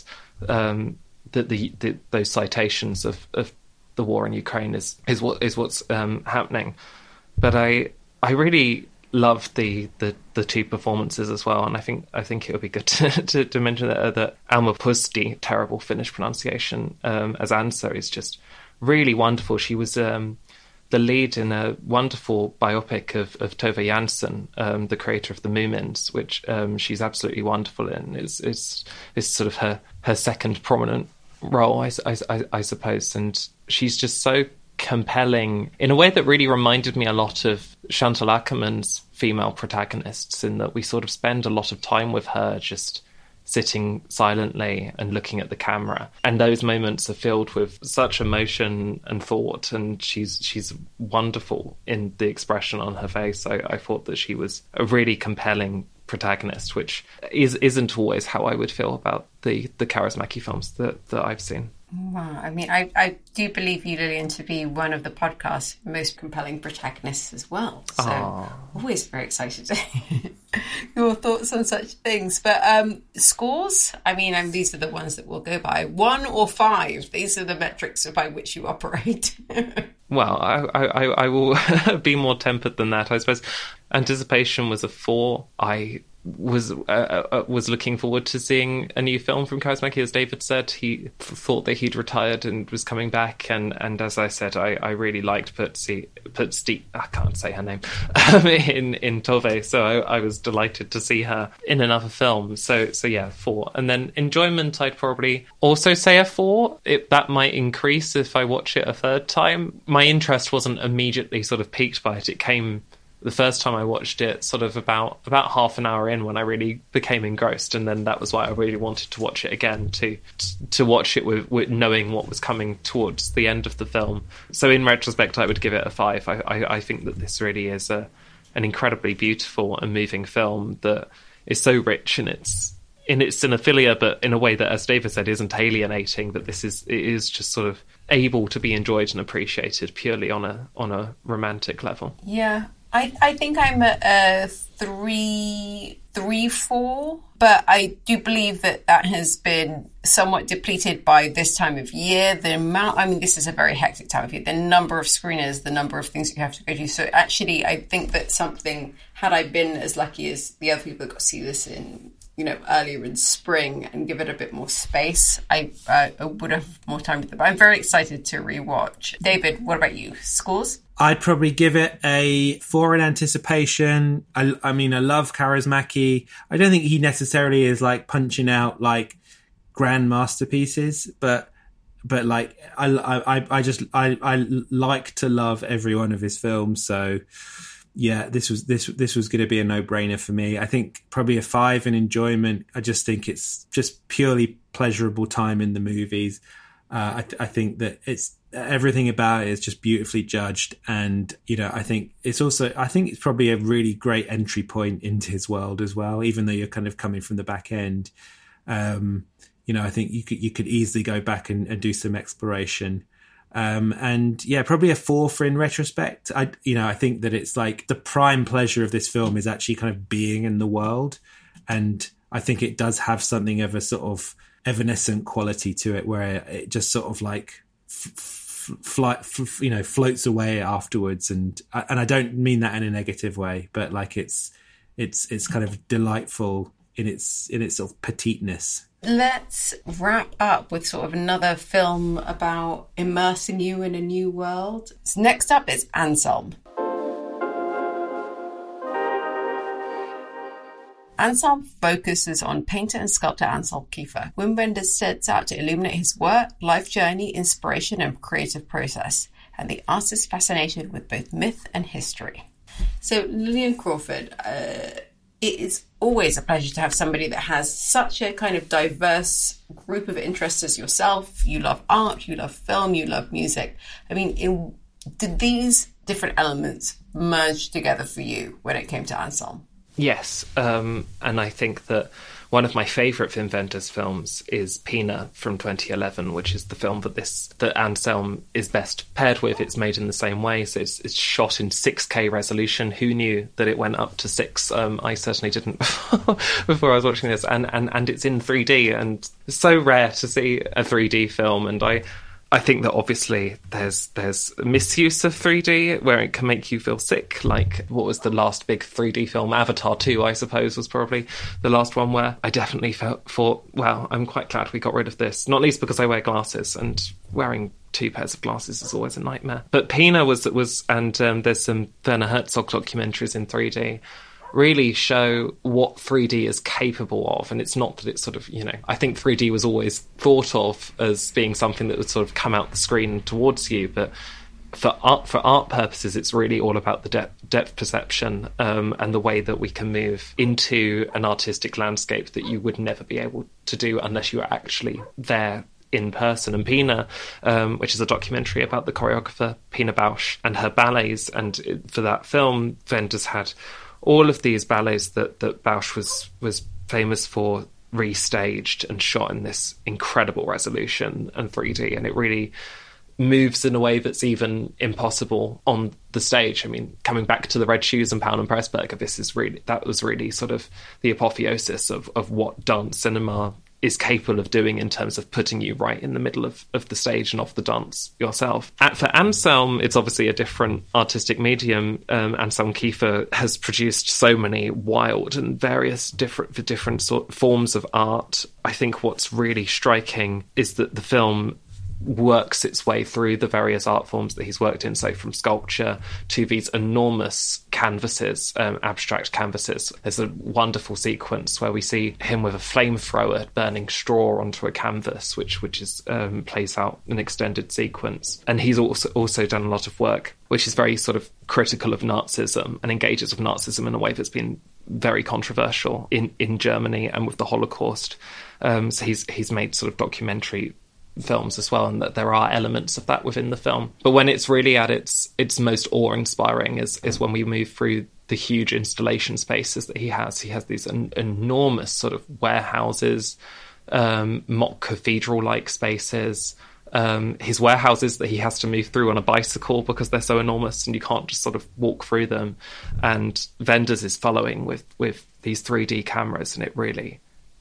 that those citations of the war in Ukraine is what's happening. But I really love the two performances as well, and I think it would be good to mention that Alma Pusti, terrible Finnish pronunciation, as Ansa is just really wonderful. She was the lead in a wonderful biopic of Tove Jansson, the creator of the Moomins, which she's absolutely wonderful in. Is sort of her second prominent role, I suppose, and she's just so compelling in a way that really reminded me a lot of Chantal Akerman's female protagonists, in that we sort of spend a lot of time with her just sitting silently and looking at the camera, and those moments are filled with such emotion and thought, and she's wonderful in the expression on her face. I thought that she was a really compelling protagonist, which isn't always how I would feel about the Kaurismäki films that I've seen.
Wow. I mean, I do believe you, Lillian, to be one of the podcast's most compelling protagonists as well. So always very excited to hear your thoughts on such things. But scores, I mean, these are the ones that we'll go by. 1 or 5, these are the metrics by which you operate.
Well, I will be more tempered than that, I suppose. Anticipation was a 4. I was looking forward to seeing a new film from Kaurismäki. As David said, he thought that he'd retired and was coming back, and as I said, I really liked Pusti, I can't say her name, in Tove, so I was delighted to see her in another film. So yeah, 4. And then enjoyment, I'd probably also say a 4. That might increase if I watch it a third time. My interest wasn't immediately sort of piqued by it. It came the first time I watched it sort of about half an hour in, when I really became engrossed, and then that was why I really wanted to watch it again, to watch it with knowing what was coming towards the end of the film. So in retrospect, I would give it a 5. I think that this really is an incredibly beautiful and moving film that is so rich in its cinephilia, but in a way that, as David said, isn't alienating, that it is just sort of able to be enjoyed and appreciated purely on a romantic level.
Yeah. I think I'm at a 3-4, but I do believe that has been somewhat depleted by this time of year. This is a very hectic time of year. The number of screeners, the number of things you have to go to. So actually, I think that had I been as lucky as the other people that got to see this in, earlier in spring and give it a bit more space, I would have more time with it. But I'm very excited to rewatch. David, what about you? Scores?
I'd probably give it a 4 in anticipation. I mean, I love Kaurismäki. I don't think he necessarily is like punching out like grand masterpieces, but like I like to love every one of his films. So yeah, this was going to be a no-brainer for me. I think probably a 5 in enjoyment. I just think it's just purely pleasurable time in the movies. I think that it's everything about it is just beautifully judged, and I think it's probably a really great entry point into his world as well. Even though you're kind of coming from the back end, I think you could easily go back and do some exploration. And yeah, probably a 4 for in retrospect. I think that it's like the prime pleasure of this film is actually kind of being in the world, and I think it does have something of a sort of evanescent quality to it, where it just sort of like floats away afterwards, and I don't mean that in a negative way, but like it's kind of delightful in its sort of petiteness.
Let's wrap up with sort of another film about immersing you in a new world. So next up is Anselm. Anselm focuses on painter and sculptor Anselm Kiefer. Wim Wenders sets out to illuminate his work, life journey, inspiration and creative process, and the artist's fascination with both myth and history. So Lillian Crawford, it is always a pleasure to have somebody that has such a kind of diverse group of interests as yourself. You love art, you love film, you love music. I mean, did these different elements merge together for you when it came to Anselm?
Yes, and I think that one of my favourite Wim Wenders films is Pina from 2011, which is the film that Anselm is best paired with. It's made in the same way, so it's shot in 6K resolution. Who knew that it went up to 6? I certainly didn't before I was watching this. And it's in 3D, and it's so rare to see a 3D film, and I think that obviously there's misuse of 3D where it can make you feel sick. Like, what was the last big 3D film? Avatar 2, I suppose, was probably the last one where I definitely thought, well, I'm quite glad we got rid of this. Not least because I wear glasses, and wearing 2 pairs of glasses is always a nightmare. But Pina and there's some Werner Herzog documentaries in 3D, really show what 3D is capable of. And it's not that it's sort of, I think 3D was always thought of as being something that would sort of come out the screen towards you, but for art purposes, it's really all about the depth perception, and the way that we can move into an artistic landscape that you would never be able to do unless you were actually there in person. And Pina, which is a documentary about the choreographer Pina Bausch and her ballets, and for that film, Wenders had all of these ballets that Bausch was famous for restaged and shot in this incredible resolution and 3D, and it really moves in a way that's even impossible on the stage. I mean, coming back to the Red Shoes and Paul and Pressburger, that was really sort of the apotheosis of what dance cinema is capable of doing in terms of putting you right in the middle of the stage and of the dance yourself. For Anselm, it's obviously a different artistic medium. Anselm Kiefer has produced so many wild and various different forms of art. I think what's really striking is that the film works its way through the various art forms that he's worked in, so from sculpture to these enormous canvases, abstract canvases. There's a wonderful sequence where we see him with a flamethrower burning straw onto a canvas, which is plays out an extended sequence. And he's also done a lot of work which is very sort of critical of Nazism and engages with Nazism in a way that's been very controversial in Germany and with the Holocaust. So he's made sort of documentary films as well, and that there are elements of that within the film. But when it's really at its most awe-inspiring is when we move through the huge installation spaces that he has. He has these enormous sort of warehouses, mock cathedral-like spaces, his warehouses that he has to move through on a bicycle because they're so enormous and you can't just sort of walk through them. And Wenders is following with these 3D cameras, and it really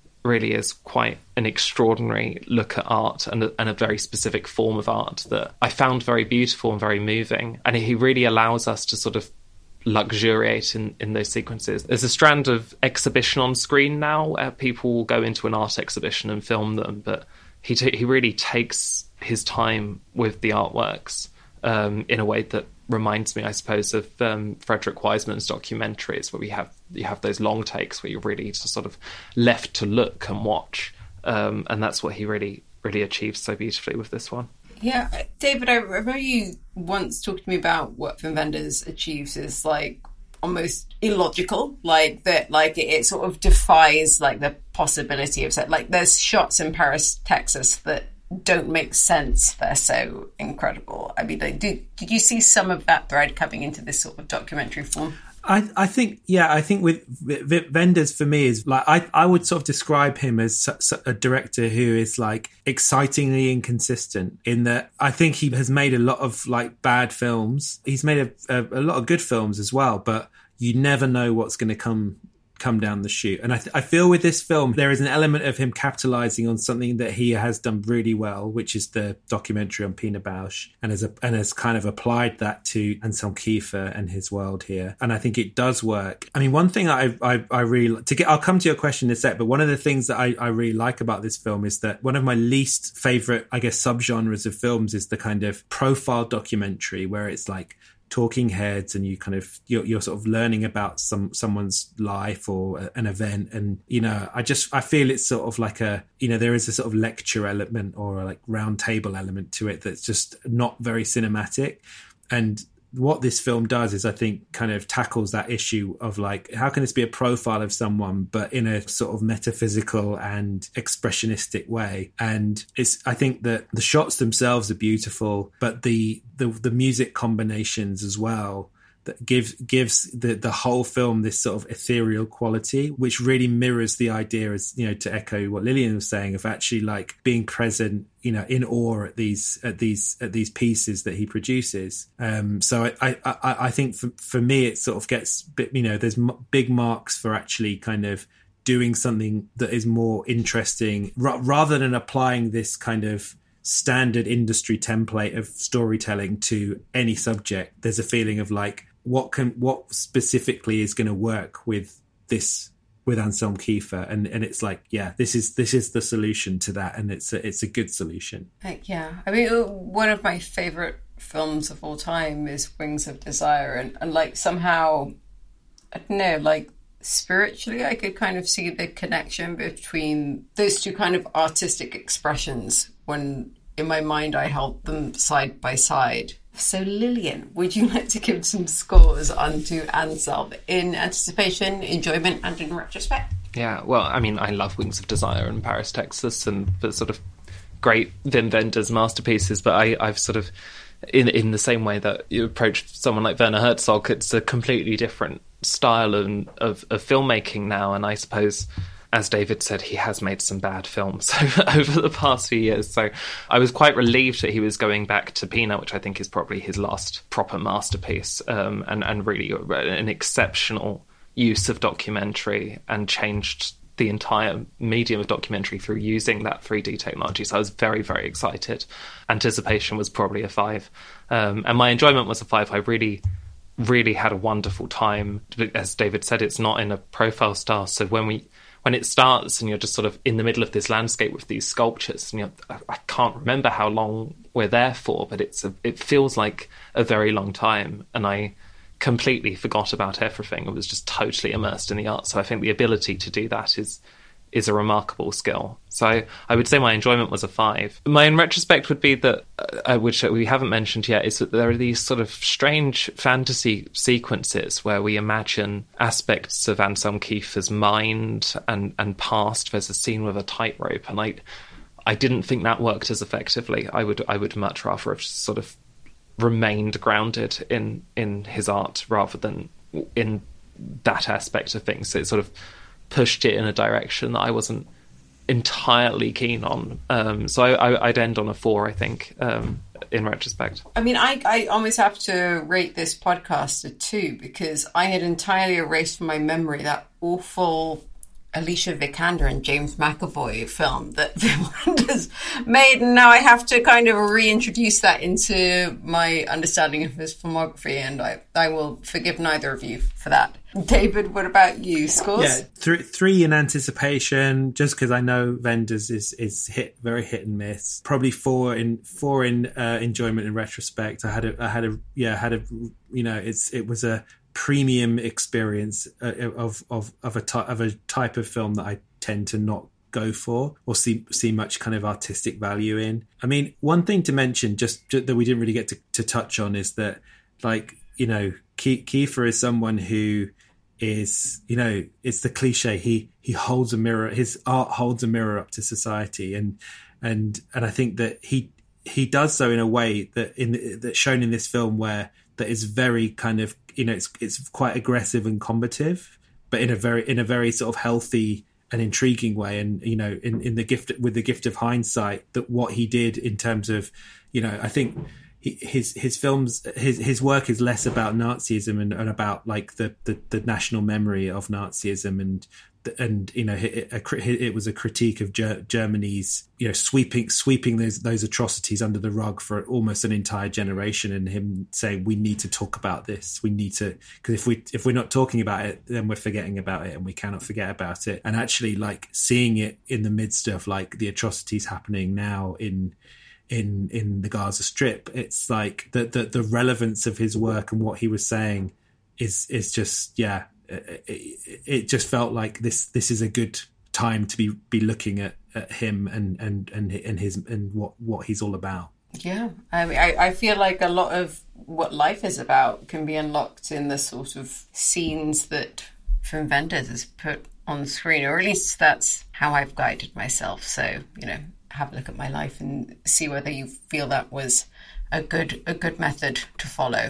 is quite an extraordinary look at art and a very specific form of art that I found very beautiful and very moving. And he really allows us to sort of luxuriate in those sequences. There's a strand of exhibition on screen now where people will go into an art exhibition and film them, but he really takes his time with the artworks in a way that reminds me, I suppose, of Frederick Wiseman's documentaries, where you have those long takes where you're really just sort of left to look and watch, and that's what he really achieves so beautifully with this one.
Yeah, David, I remember you once talked to me about what Wim Wenders achieves is like almost illogical, like that, like it sort of defies like the possibility of like there's shots in Paris, Texas that don't make sense. They're so incredible. I mean, did you see some of that thread coming into this sort of documentary form?
I think with Wenders, for me, is like I would sort of describe him as a director who is like excitingly inconsistent in that I think he has made a lot of like bad films. He's made a lot of good films as well, but you never know what's going to come down the chute. And I feel with this film, there is an element of him capitalizing on something that he has done really well, which is the documentary on Pina Bausch, and has kind of applied that to Anselm Kiefer and his world here. And I think it does work. I mean, one thing I really, I'll come to your question in a sec, but one of the things that I really like about this film is that one of my least favorite, I guess, subgenres of films is the kind of profile documentary where it's like talking heads and you kind of you're sort of learning about someone's life or an event, and I feel it's sort of like there is a sort of lecture element or a like round table element to it that's just not very cinematic. And what this film does is, I think, kind of tackles that issue of like, how can this be a profile of someone, but in a sort of metaphysical and expressionistic way? And I think that the shots themselves are beautiful, but the music combinations as well, that gives the whole film this sort of ethereal quality, which really mirrors the idea, as you know, to echo what Lillian was saying, of actually like being present, you know, in awe at these pieces that he produces. So I think for me it sort of gets, you know, there's big marks for actually kind of doing something that is more interesting rather than applying this kind of standard industry template of storytelling to any subject. There's a feeling of like, what specifically is going to work with Anselm Kiefer, and it's like, yeah, this is the solution to that, and it's a good solution.
Yeah, I mean, one of my favorite films of all time is Wings of Desire, and like somehow, I don't know, like spiritually I could kind of see the connection between those two kind of artistic expressions when in my mind I held them side by side. So Lillian, would you like to give some scores onto Anselm in anticipation, enjoyment, and in retrospect?
Yeah, well, I mean, I love Wings of Desire and Paris, Texas, and the sort of great Wim Wenders masterpieces, but I've sort of, in the same way that you approach someone like Werner Herzog, it's a completely different style of filmmaking now, and I suppose, as David said, he has made some bad films over the past few years. So I was quite relieved that he was going back to Pina, which I think is probably his last proper masterpiece, and really an exceptional use of documentary, and changed the entire medium of documentary through using that 3D technology. So I was very, very excited. Anticipation was probably a 5. And my enjoyment was a 5. I really, really had a wonderful time. As David said, it's not in a profile style. So when it starts and you're just sort of in the middle of this landscape with these sculptures, and I can't remember how long we're there for, but it feels like a very long time, and I completely forgot about everything. I was just totally immersed in the art. So I think the ability to do that is a remarkable skill. So I would say my enjoyment was a 5. My in retrospect would be that, which we haven't mentioned yet, is that there are these sort of strange fantasy sequences where we imagine aspects of Anselm Kiefer's mind and past. There's a scene with a tightrope, and I didn't think that worked as effectively. I would much rather have sort of remained grounded in his art rather than in that aspect of things. So it sort of pushed it in a direction that I wasn't entirely keen on. So I'd end on a 4, I think, in retrospect.
I mean, I almost have to rate this podcast a 2, because I had entirely erased from my memory that awful Alicia Vikander and James McAvoy film that Wim Wenders made, and now I have to kind of reintroduce that into my understanding of his filmography, and I will forgive neither of you for that. David, what about you? Scores?
Yeah, 3 in anticipation, just because I know Wenders is very hit and miss. Probably 4 in enjoyment in retrospect. I had a you know, it was a premium experience of a type of film that I tend to not go for or see much kind of artistic value in. I mean, one thing to mention just that we didn't really get to touch on is that, like, you know, Kiefer is someone who is, you know, it's the cliche, he holds a mirror, his art holds a mirror up to society, and I think that he does so in a way that's shown in this film, where that is very kind of, you know, it's quite aggressive and combative, but in a very sort of healthy and intriguing way. And, you know, with the gift of hindsight, that what he did in terms of, you know, I think his films, his work is less about Nazism and about like the national memory of Nazism, and you know, it was a critique of Germany's, you know, sweeping those atrocities under the rug for almost an entire generation, and him saying, we need to talk about this, we need to, because if we're not talking about it, then we're forgetting about it, and we cannot forget about it. And actually, like, seeing it in the midst of like the atrocities happening now in the Gaza Strip, it's like the relevance of his work and what he was saying is just, yeah, it just felt like this is a good time to be looking at him and his and what he's all about.
Yeah, I mean, I feel like a lot of what life is about can be unlocked in the sort of scenes that Film Vendors has put on the screen, or at least that's how I've guided myself. So, have a look at my life and see whether you feel that was a good method to follow.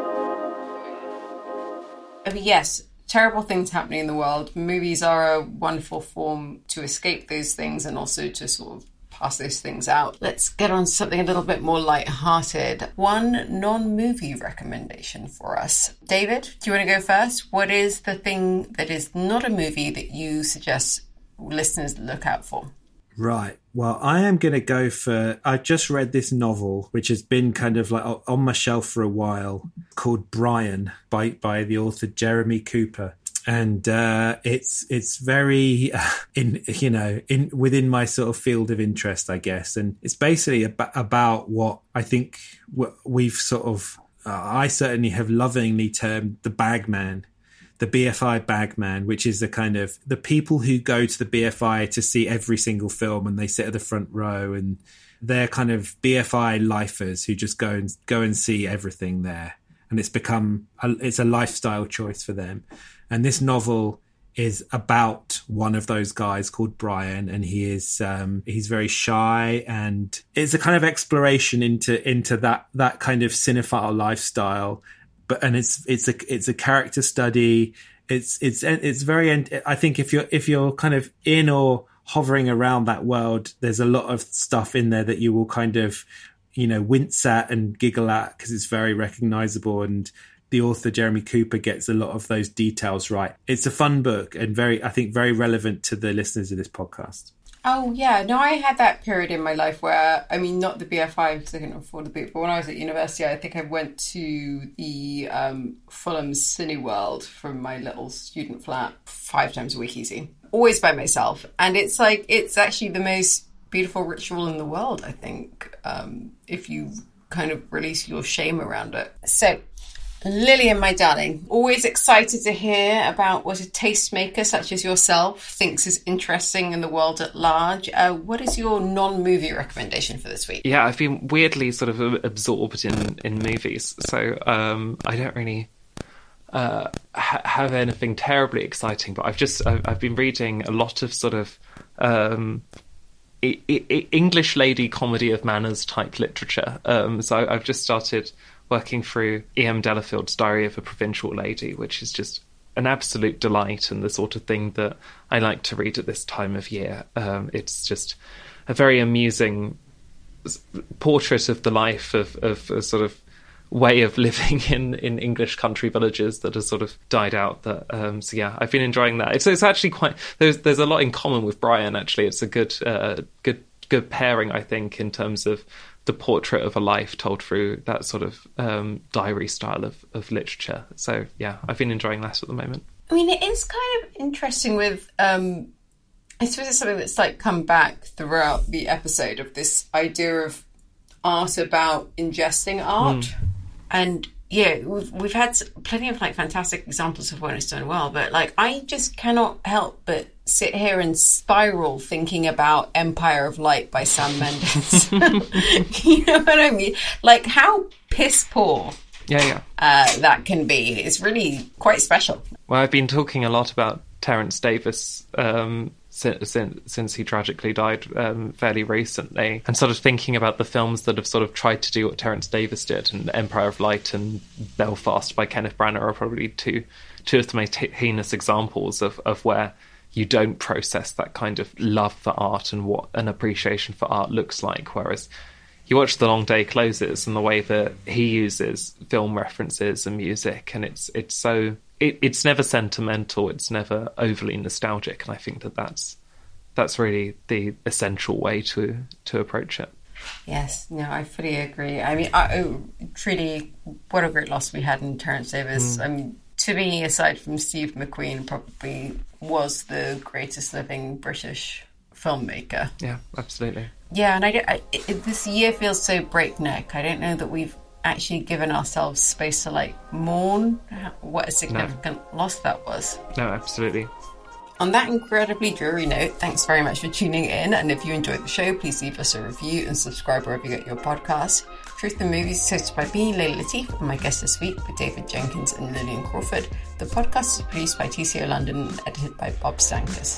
I mean, yes, terrible things happening in the world. Movies are a wonderful form to escape those things and also to sort of pass those things out. Let's get on to something a little bit more light-hearted. One non-movie recommendation for us. David, do you want to go first? What is the thing that is not a movie that you suggest listeners look out for?
Right. Well, I am going to go for... I just read this novel, which has been kind of like on my shelf for a while, called Brian by the author Jeremy Cooper. And it's very within my sort of field of interest, I guess. And it's basically about what I think we've sort of I certainly have lovingly termed the bagman, the BFI bagman, which is the kind of the people who go to the BFI to see every single film and they sit at the front row, and they're kind of BFI lifers who just go and see everything there. And it's become it's a lifestyle choice for them. And this novel is about one of those guys called Brian, and he is he's very shy, and it's a kind of exploration into that kind of cinephile lifestyle. And it's a character study. It's very. I think if you're kind of in or hovering around that world, there's a lot of stuff in there that you will kind of wince at and giggle at because it's very recognizable, and the author Jeremy Cooper gets a lot of those details right. It's a fun book and very relevant to the listeners of this podcast.
Oh, yeah. No, I had that period in my life where, I mean, not the BFI because I couldn't afford the book, but when I was at university, I think I went to the Fulham Cineworld from my little student flat 5 times a week easy. Always by myself. And it's actually the most beautiful ritual in the world, I think, if you kind of release your shame around it. So, Lillian, my darling, always excited to hear about what a tastemaker such as yourself thinks is interesting in the world at large. What is your non-movie recommendation for this week?
Yeah, I've been weirdly sort of absorbed in movies, so I don't really have anything terribly exciting, but I've been reading a lot of sort of English lady comedy of manners type literature. So I've just started working through E.M. Delafield's Diary of a Provincial Lady, which is just an absolute delight and the sort of thing that I like to read at this time of year. It's just a very amusing portrait of the life of a sort of way of living in English country villages that has sort of died out. So yeah, I've been enjoying that. It's actually quite there's a lot in common with Brian. Actually, it's a good pairing, I think, in terms of the portrait of a life told through that sort of diary style of literature. So yeah, I've been enjoying that at the moment.
I mean, it is kind of interesting with I suppose it's something that's like come back throughout the episode of this idea of art about ingesting art. And yeah, we've had plenty of like fantastic examples of when it's done well, but like I just cannot help but sit here and spiral thinking about Empire of Light by Sam Mendes. You know what I mean? Like how piss poor that can be is really quite special.
Well, I've been talking a lot about Terence Davis since he tragically died fairly recently, and sort of thinking about the films that have sort of tried to do what Terence Davis did, and Empire of Light and Belfast by Kenneth Branagh are probably two of the most heinous examples of where you don't process that kind of love for art and what an appreciation for art looks like. Whereas you watch The Long Day Closes and the way that he uses film references and music, and it's never sentimental, it's never overly nostalgic, and I think that's really the essential way to approach it.
Yes, no, I fully agree. I mean, truly, what a great loss we had in Terence Davis. I mean, to me, aside from Steve McQueen, probably was the greatest living British filmmaker.
Yeah, absolutely.
Yeah, and this year feels so breakneck. I don't know that we've actually given ourselves space to like mourn what a significant loss that was.
No, absolutely.
On that incredibly dreary note, thanks very much for tuning in. And if you enjoyed the show, please leave us a review and subscribe wherever you get your podcasts. Truth in Movies is hosted by me, Layla Latif, and my guest this week were David Jenkins and Lillian Crawford. The podcast is produced by TCO London and edited by Bob Stankus.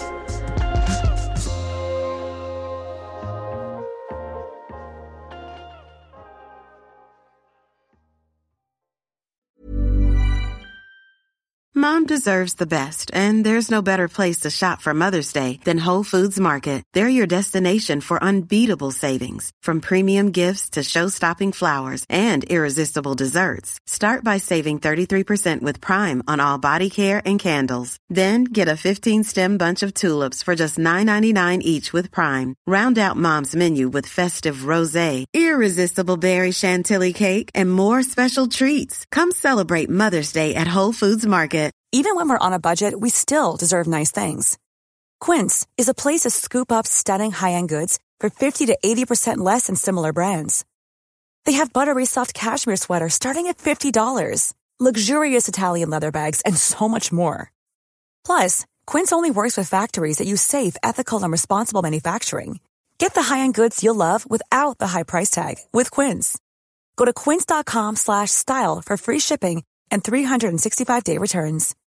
Mom deserves the best, and there's no better place to shop for Mother's Day than Whole Foods Market. They're your destination for unbeatable savings, from premium gifts to show-stopping flowers and irresistible desserts. Start by saving 33% with Prime on all body care and candles. Then get a 15-stem bunch of tulips for just $9.99 each with Prime. Round out Mom's menu with festive rosé, irresistible berry chantilly cake, and more special treats. Come celebrate Mother's Day at Whole Foods Market.
Even when we're on a budget, we still deserve nice things. Quince is a place to scoop up stunning high-end goods for 50 to 80% less than similar brands. They have buttery soft cashmere sweaters starting at $50, luxurious Italian leather bags, and so much more. Plus, Quince only works with factories that use safe, ethical, and responsible manufacturing. Get the high-end goods you'll love without the high price tag with Quince. Go to quince.com/style for free shipping and 365-day returns.